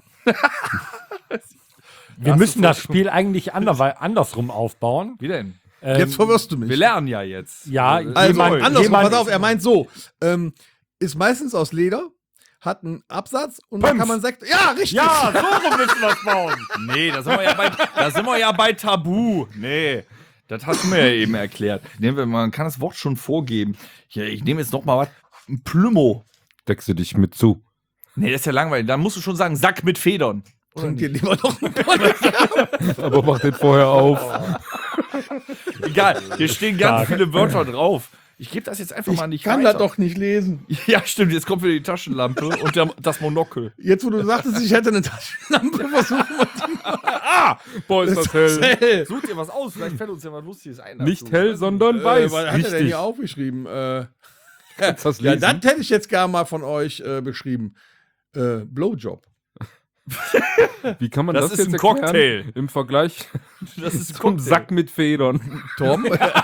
Wir müssen das Spiel eigentlich andersrum aufbauen. Wie denn? Jetzt verwirrst du mich. Wir lernen ja jetzt. Ja, Also andersrum, jemand- pass auf, er meint so, ist meistens aus Leder, hat einen Absatz und dann kann man Sekt. Ja, richtig! Ja, so rum müssen wir es bauen. Nee, da sind wir ja bei Tabu. Nee, das hast du mir ja eben erklärt. Man kann das Wort schon vorgeben. Hier, ich nehme jetzt noch mal was. Ein Plümo. Deckst du dich mit zu. Nee, das ist ja langweilig. Dann musst du schon sagen, Sack mit Federn. Trink dir lieber noch einen Aber mach den vorher auf. Egal, hier stehen ganz viele Wörter drauf. Ich gebe das jetzt einfach mal nicht kann weiter. das doch nicht lesen. Ja, stimmt, jetzt kommt wieder die Taschenlampe und das Monokel. Jetzt, wo du sagtest, ich hätte eine Taschenlampe, versuchen wir Boah, ist das hell. hell. Such dir was aus, vielleicht fällt uns ja was Lustiges ein. Nicht hell, sondern weiß. Was hat er denn hier aufgeschrieben? Kannst das Ja, lesen? das hätte ich jetzt gerne mal von euch beschrieben. Blowjob. Wie kann man Das das, ist jetzt ein erklären? Cocktail. Im Vergleich Das ist zum Sack mit Federn. Tom?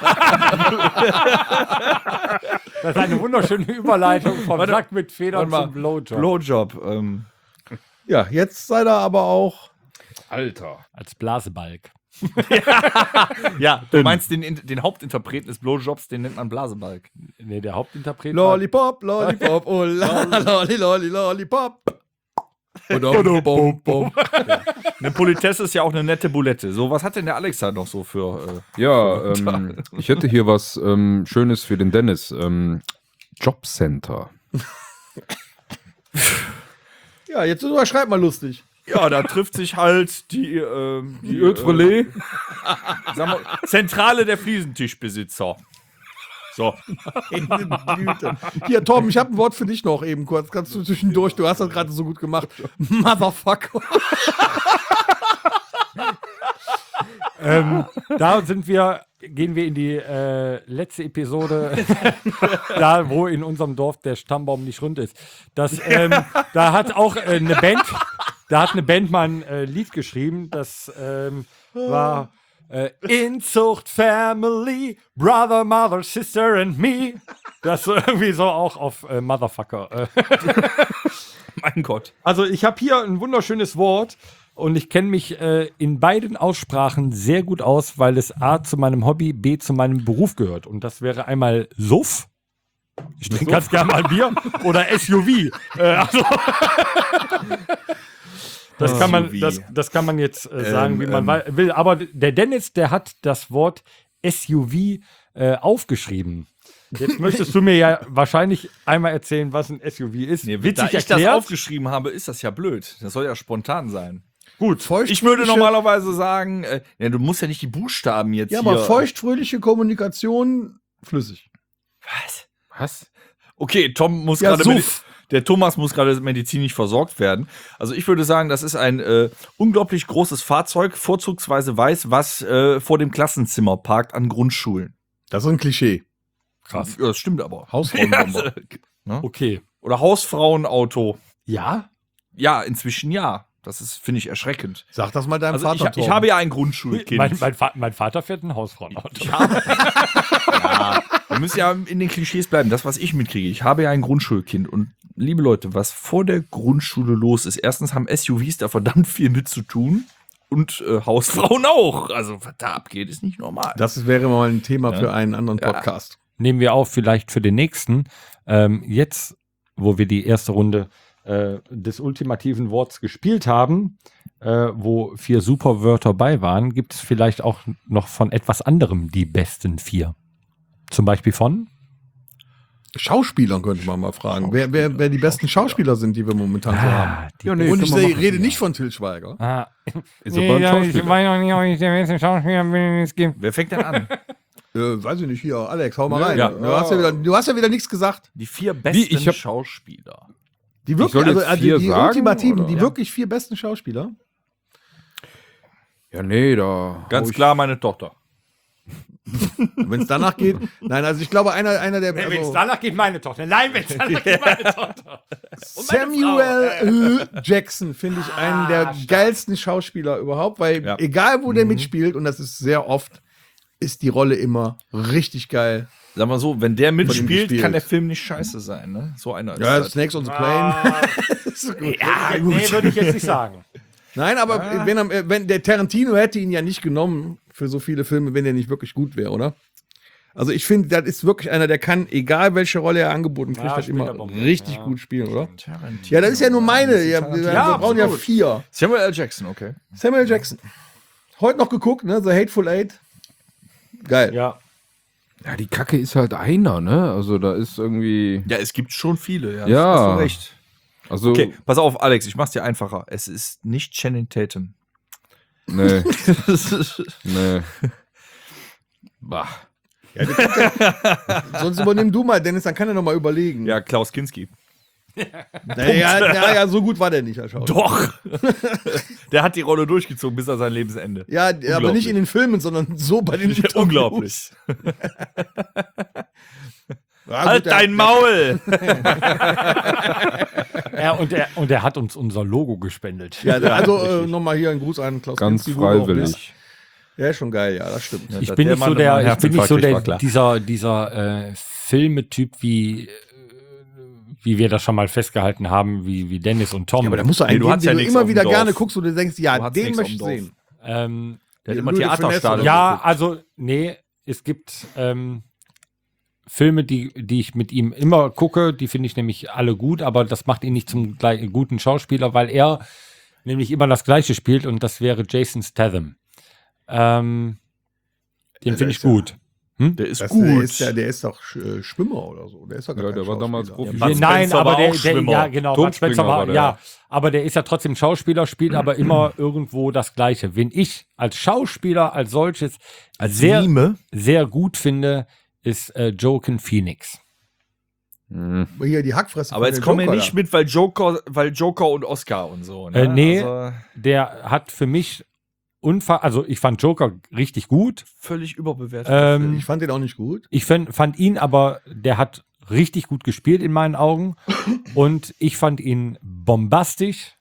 Das ist eine wunderschöne Überleitung vom Warte, Sack mit Federn warte mal. zum Blowjob. Blowjob. Ja, jetzt seid ihr aber auch. Alter. Als Blasebalg. Ja, du meinst den Hauptinterpreten des Blowjobs, den nennt man Blasebalg. Nee, der Hauptinterpret war- Lollipop, Lollipop, oh la, lolli, lolli, Lollipop. Eine Politesse ist ja auch eine nette Bulette. So, was hat denn der Alexa noch so für... Ja, ich hätte hier was Schönes für den Dennis. Jobcenter. Ja, jetzt überschreib mal lustig. Ja, da trifft sich halt die Ötrelé. sag mal, Zentrale der Fliesentischbesitzer. So. Güte. Hier, Tom, ich habe ein Wort für dich noch eben kurz. Kannst du zwischendurch, du hast das gerade so gut gemacht. Motherfucker. Da gehen wir in die letzte Episode, da wo in unserem Dorf der Stammbaum nicht rund ist. Da hat auch eine Band mal ein Lied geschrieben, das war Inzucht Family, Brother, Mother, Sister and Me. Das irgendwie so auch auf Motherfucker. Mein Gott. Also ich habe hier ein wunderschönes Wort und ich kenne mich in beiden Aussprachen sehr gut aus, weil es A zu meinem Hobby, B zu meinem Beruf gehört. Und das wäre einmal Suff. Ich trinke ganz gerne mal Bier. Oder SUV. Das kann man jetzt sagen, wie man will. Aber der Dennis, der hat das Wort SUV aufgeschrieben. Jetzt möchtest du mir ja wahrscheinlich einmal erzählen, was ein SUV ist. Nee, Witzig da ich das erklärt. aufgeschrieben habe, ist das ja blöd. Das soll ja spontan sein. Gut, Ich würde normalerweise sagen, ja, du musst ja nicht die Buchstaben jetzt Ja, hier... aber feuchtfröhliche Kommunikation flüssig. Was? Okay, Tom muss Ja, gerade... Suff. Der Thomas muss gerade medizinisch versorgt werden. Also ich würde sagen, das ist ein unglaublich großes Fahrzeug, vorzugsweise weiß, was vor dem Klassenzimmer parkt an Grundschulen. Das ist ein Klischee. Krass. Ja, das stimmt aber. Hausfrauenbomber. Okay. Oder Hausfrauenauto. Ja? Ja, inzwischen ja. Das ist, finde ich, erschreckend. Sag das mal deinem Also Vater, ich habe ja ein Grundschulkind. Mein Vater fährt ein Hausfrauenauto. Wir müssen ja in den Klischees bleiben. Das, was ich mitkriege. Ich habe ja ein Grundschulkind. Und liebe Leute, was vor der Grundschule los ist, erstens haben SUVs da verdammt viel mit zu tun. Und Hausfrauen auch. Also, was da abgeht, ist nicht normal. Das wäre mal ein Thema für einen anderen Podcast. Nehmen wir auf vielleicht für den nächsten. Jetzt, wo wir die erste Runde des ultimativen Worts gespielt haben, wo 4 Superwörter bei waren, gibt es vielleicht auch noch von etwas anderem die besten 4. Zum Beispiel von? Schauspielern könnte man mal fragen. Wer die besten Schauspieler sind, die wir momentan so haben. Ja, nee, Und ich können wir machen. rede nicht von Til Schweiger. Ist aber ein Schauspieler. weiß noch nicht, ob ich der beste Schauspieler bin, den es gibt. Wer fängt denn an? Weiß ich nicht, hier, Alex, hau mal Ja, rein. ja. Du hast ja wieder nichts gesagt. Die 4 besten Ich hab- Schauspieler. Die soll wirklich, jetzt 4 die sagen, ultimativen, oder? die Ja. wirklich 4 besten Schauspieler. Ja, nee, da. Ganz klar meine Tochter. Wenn es danach geht. Nein, also ich glaube, einer der. Wenn es Also, danach geht, meine Tochter. Nein, wenn es danach geht, meine Tochter. Samuel Jackson finde ich einen der geilsten Schauspieler überhaupt, weil Ja. egal wo der mitspielt, und das ist sehr oft, ist die Rolle immer richtig geil. Sag mal so, wenn der mitspielt, gespielt. kann der Film nicht scheiße sein, ne? So einer Ja, das. Snakes on the Plane. Ja, nee, würde ich jetzt nicht sagen. Nein, aber wenn der Tarantino hätte ihn ja nicht genommen für so viele Filme, wenn er nicht wirklich gut wäre, oder? Also ich finde, das ist wirklich einer, der kann, egal welche Rolle er angeboten kriegt, Ja, das spielt immer er Bombe. richtig gut spielen, oder? Tarantino. Ja, das ist ja nur meine. Ja, wir brauchen ja absolut. 4. Samuel L. Jackson, okay. Samuel Jackson. Heute noch geguckt, ne? The Hateful Eight. Geil. Ja. Ja, die Kacke ist halt einer, ne? Also da ist irgendwie. Ja, es gibt schon viele, ja. Ja. Hast du recht. Also. Okay, pass auf, Alex, ich mach's dir einfacher. Es ist nicht Channing Tatum. Nee. Nee. Bah. Sonst übernimm du mal, Dennis, dann kann er noch mal überlegen. Ja, Klaus Kinski. Ja, so gut war der nicht als Schauspieler. Doch. Der hat die Rolle durchgezogen bis an sein Lebensende. Ja, aber nicht in den Filmen, sondern so bei den Interviews. Unglaublich. Ja, Halt gut, dein Maul! Ja, und er hat uns unser Logo gespendet. Ja, also nochmal hier ein Gruß an Klaus Ganz Kinski, wo du auch bist. freiwillig. Ja, ist schon geil, ja, das stimmt. Ich dass bin der nicht Mann so der, immer ich bin nicht so Herzinfarkt der kriegt, war klar. dieser Filmetyp wie wir das schon mal festgehalten haben, wie Dennis und Tom. Aber da musst du einen du geben, hast ja den du nichts immer auf dem wieder Dorf. gerne guckst und du denkst, ja, Du hast den nichts möchte ich auf dem sehen. Der hat immer Louis de Theaterstadien. Funès Ja, geguckt. also, nee, es gibt Filme, die ich mit ihm immer gucke, die finde ich nämlich alle gut, aber das macht ihn nicht zum guten Schauspieler, weil er nämlich immer das Gleiche spielt und das wäre Jason Statham. Den finde ich ist ja- gut. Der ist Das, gut. der ist doch Schwimmer oder so. Der ist doch gar Ja, kein der war damals Schauspieler. Profi. Bud Nein, Spencer aber war der, auch Schwimmer. ja, genau, Bud Turmspringer Spencer war der. ja, aber der ist ja trotzdem Schauspieler, spielt aber immer irgendwo das Gleiche. Wen ich als Schauspieler als solches sehr, Mime? sehr gut finde, ist Joaquin Phoenix. Hier die Hackfresse. Aber von jetzt dem kommen wir Joker nicht da. mit, weil Joker und Oscar und so. Ne? Nee, Also, der hat für mich also ich fand Joker richtig gut. völlig überbewertet. Ich fand den auch nicht gut. Ich fand ihn aber, der hat richtig gut gespielt in meinen Augen. Und ich fand ihn bombastisch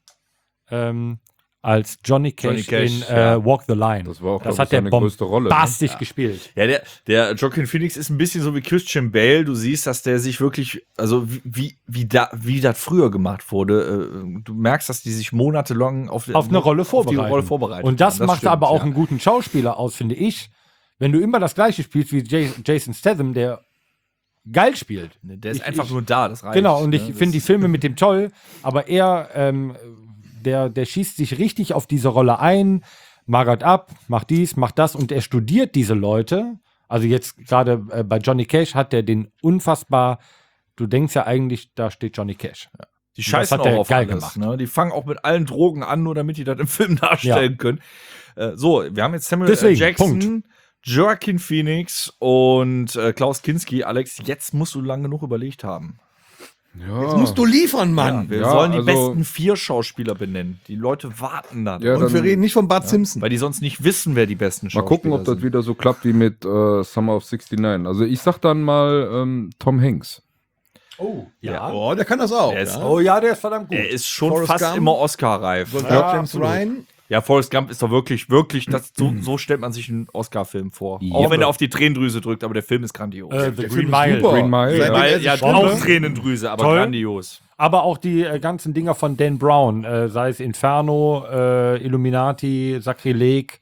als Johnny Cash, in ja. Walk the Line. Das war auch, das glaub hat ich, der seine größte Rolle, ne? bombastisch gespielt. Ja, der Joaquin Phoenix ist ein bisschen so wie Christian Bale. Du siehst, dass der sich wirklich, also wie das früher gemacht wurde. Du merkst, dass die sich monatelang auf Auf eine Rolle vorbereiten. die Rolle vorbereiten. Und das macht stimmt, aber auch ja. einen guten Schauspieler aus, finde ich. Wenn du immer das Gleiche spielst wie Jason Statham, der geil spielt. Der ist einfach nur da, das reicht. Genau, und ne? ich Das finde die ist- Filme mit dem toll, aber er, der schießt sich richtig auf diese Rolle ein, magert ab, macht dies, macht das und er studiert diese Leute. Also jetzt gerade bei Johnny Cash hat der den unfassbar, du denkst ja eigentlich, da steht Johnny Cash. Die das scheißen hat der auch auf geil alles. gemacht. Ne? Die fangen auch mit allen Drogen an, nur damit die das im Film darstellen können. So, wir haben jetzt Samuel Deswegen, Jackson, Punkt. Joaquin Phoenix und Klaus Kinski. Alex, jetzt musst du lang genug überlegt haben. Ja. Jetzt musst du liefern, Mann. Wir Ja, sollen die also- besten 4 Schauspieler benennen. Die Leute warten dann. Ja, Und wir dann reden nicht von Bud Simpson. Weil die sonst nicht wissen, wer die besten mal Schauspieler gucken, ob das sind. wieder so klappt wie mit Summer of 69. Also ich sag dann mal Tom Hanks. Oh, ja. Oh, der kann das auch. Der ist- ja. Oh ja, der ist verdammt gut. Er ist schon Forrest fast Gump. immer Oscar-reif. So, Ne? James Ryan. Ja, Forrest Gump ist doch wirklich, so stellt man sich einen Oscar-Film vor. Ja. Auch wenn er auf die Tränendrüse drückt, aber der Film ist grandios. The Der Green Film ist Mile. super. Green Mile, Seitdem ja. er Weil, sich ja, Bombe- auch Tränendrüse, aber Toll. grandios. Aber auch die ganzen Dinger von Dan Brown, sei es Inferno, Illuminati, Sakrileg,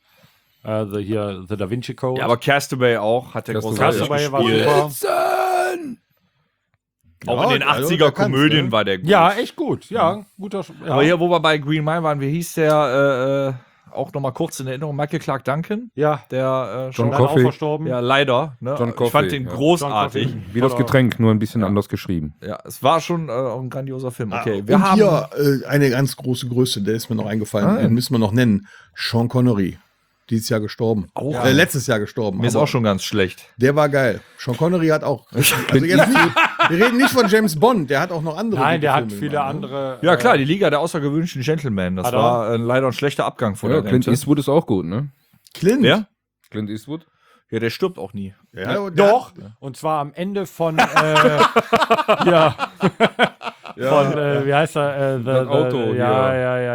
The Da Vinci Code. Ja, aber Castaway auch, hat der Castaway großartig Castaway war gespielt. super. Auch in den also, 80er der kann's, Komödien ne? war der gut. Ja, echt gut. Ja, guter. Ja. Aber hier, wo wir bei Green Mile waren, wie hieß der, auch nochmal kurz in Erinnerung, Michael Clark Duncan, ja, der John leider auch Coffey. verstorben. ja, leider. Ne? John Ich Coffey, fand den ja. großartig. Wie das Getränk, nur ein bisschen anders geschrieben. Ja, es war schon auch ein grandioser Film. Okay, wir Und haben hier eine ganz große Größe, der ist mir noch eingefallen, den müssen wir noch nennen. Sean Connery. dieses Jahr gestorben. Auch. Letztes Jahr gestorben. Mir ist aber auch schon ganz schlecht. Der war geil. Sean Connery hat auch. Also jetzt nicht, wir reden nicht von James Bond, der hat auch noch andere. Nein, der hat Filme viele gemacht, ne? andere. Ja klar, die Liga der außergewöhnlichen Gentlemen. Das Hat er? war leider ein schlechter Abgang von Ja, der Clint Rente. Eastwood ist auch gut, ne? Clint. Wer? Clint Eastwood? Ja, der stirbt auch nie. Ja, der Doch, und zwar am Ende von, ja, von, wie heißt er? Das Auto, ja.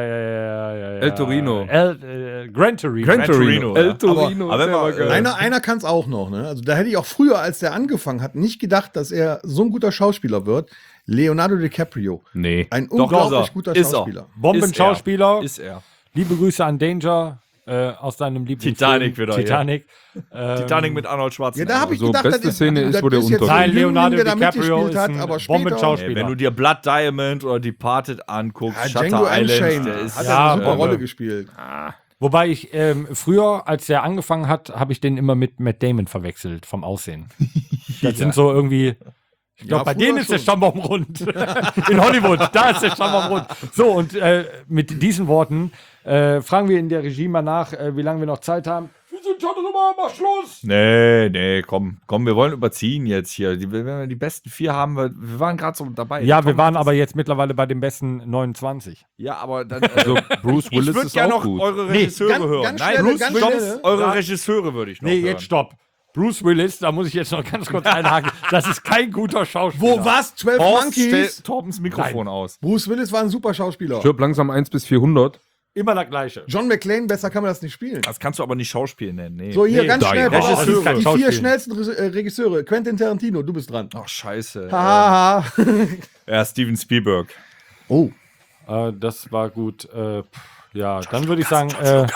El Torino. Gran Torino. Gran Torino, Torino. El ja. Torino. Aber wenn der wir- war geil. Einer kann es auch noch. Ne? Also da hätte ich auch früher, als der angefangen hat, nicht gedacht, dass er so ein guter Schauspieler wird. Leonardo DiCaprio. Nee. Ein Doch, unglaublich ist er. guter Ist er. Schauspieler. Bombenschauspieler. Ist er. Liebe Grüße an Danger aus seinem Lieblingsfilm. Titanic wieder, Titanic. Titanic mit Arnold Ja, Schwarzenegger. da habe ich So, gedacht, beste Szene ist, wo der jetzt unter- so ein Nein, Jüngling, Leonardo der da DiCaprio mitgespielt ist hat, ein aber später Bombenschauspieler. Ey, wenn du dir Blood Diamond oder Departed anguckst, Ja, Shutter Django Island, Unchained der ist hat Ja, eine super aber- Rolle gespielt. Wobei ich früher, als der angefangen hat, habe ich den immer mit Matt Damon verwechselt, vom Aussehen. Das sind so irgendwie. Ich glaube, Ja, bei denen früher ist der schon. Stammbaum rund. In Hollywood, da ist der Stammbaum rund. So, und mit diesen Worten fragen wir in der Regie mal nach, wie lange wir noch Zeit haben. Wir sind schon drüber, mach Schluss. Nee, komm, wir wollen überziehen jetzt hier. Wenn wir die besten 4 haben, wir waren gerade so dabei. Ja, wir Tom, waren aber jetzt mittlerweile bei den besten 29. Ja, aber dann. Also Bruce ich Willis würde ist gerne auch noch gut. eure Regisseure ganz- hören. ganz Nein, schnelle, Bruce ganz Willis, schnelle. eure Ja. Regisseure würde ich noch Nee, hören. jetzt stopp. Bruce Willis, da muss ich jetzt noch ganz kurz einhaken. Das ist kein guter Schauspieler. Wo was? 12 Horst, stell Monkeys? Torbens Mikrofon aus. Bruce Willis war ein super Schauspieler. Stirb langsam 1 bis 400. Immer das Gleiche. John McClane, besser kann man das nicht spielen. Das kannst du aber nicht Schauspiel nennen. Nee. So, hier Nee, ganz Die schnell. Hard. pass auf, Das ist kein die 4 Schauspiel. schnellsten Regisseure. Quentin Tarantino, du bist dran. Ach, scheiße. Haha. Ja, Steven Spielberg. Oh. Das war gut. Ja, dann würde ich sagen,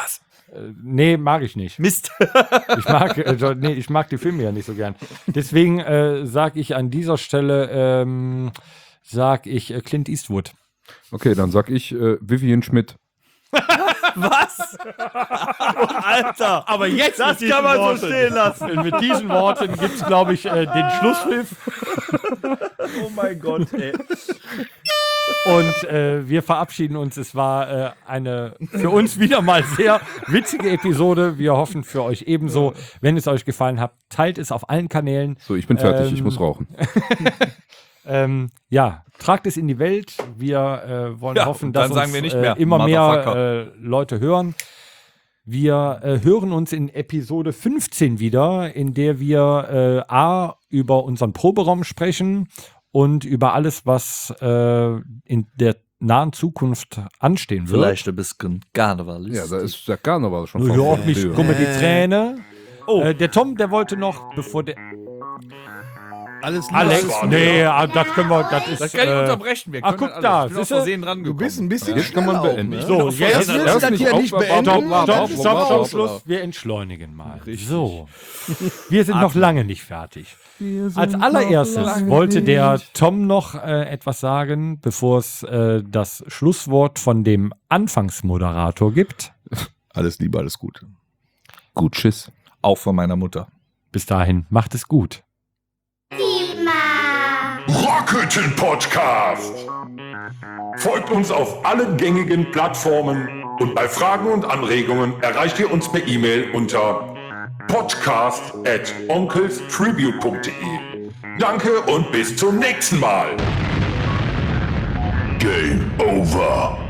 nee, mag ich nicht. Mist. Ich mag die Filme ja nicht so gern. Deswegen sage ich an dieser Stelle, Clint Eastwood. Okay, dann sag ich Vivian Schmidt. Was? Alter. Aber jetzt das kann man so stehen lassen. Mit diesen Worten gibt es, glaube ich, den Schlusspfiff. Oh mein Gott, ey. Und wir verabschieden uns. Es war eine für uns wieder mal sehr witzige Episode. Wir hoffen für euch ebenso. Wenn es euch gefallen hat, teilt es auf allen Kanälen. So, ich bin fertig, ich muss rauchen. Ja, tragt es in die Welt. Wir wollen Ja, hoffen, und dass dann sagen uns wir nicht mehr, immer mehr Motherfucker. Leute hören. Wir hören uns in Episode 15 wieder, in der wir A, über unseren Proberaum sprechen und über alles, was in der nahen Zukunft anstehen wird. Vielleicht ein bisschen Karneval. Ja, da ist der Karneval schon Hör auf vorbei. mich, guck mal, die Träne. Der Tom, der wollte noch, bevor der. Alles Alex, Liebe. nee, das können wir, das ist. Das kann ich unterbrechen. Wir können guck alles. da, Ich bin aus siehste? Versehen dran Du gekommen. bist ein bisschen Jetzt kann man schnell auch, beenden. ne? So, jetzt Jetzt willst du das hier nicht beenden. Stopp, Abschluss. Wir entschleunigen mal. So. Wir sind noch lange nicht fertig. Als allererstes wollte der Tom noch etwas sagen, bevor es das Schlusswort von dem Anfangsmoderator gibt. Alles Liebe, alles Gute. Gut, tschüss. Auch von meiner Mutter. Bis dahin, macht es gut. Rockhütten Podcast. Folgt uns auf allen gängigen Plattformen und bei Fragen und Anregungen erreicht ihr uns per E-Mail unter podcast@onkelstribute.de. Danke und bis zum nächsten Mal. Game over.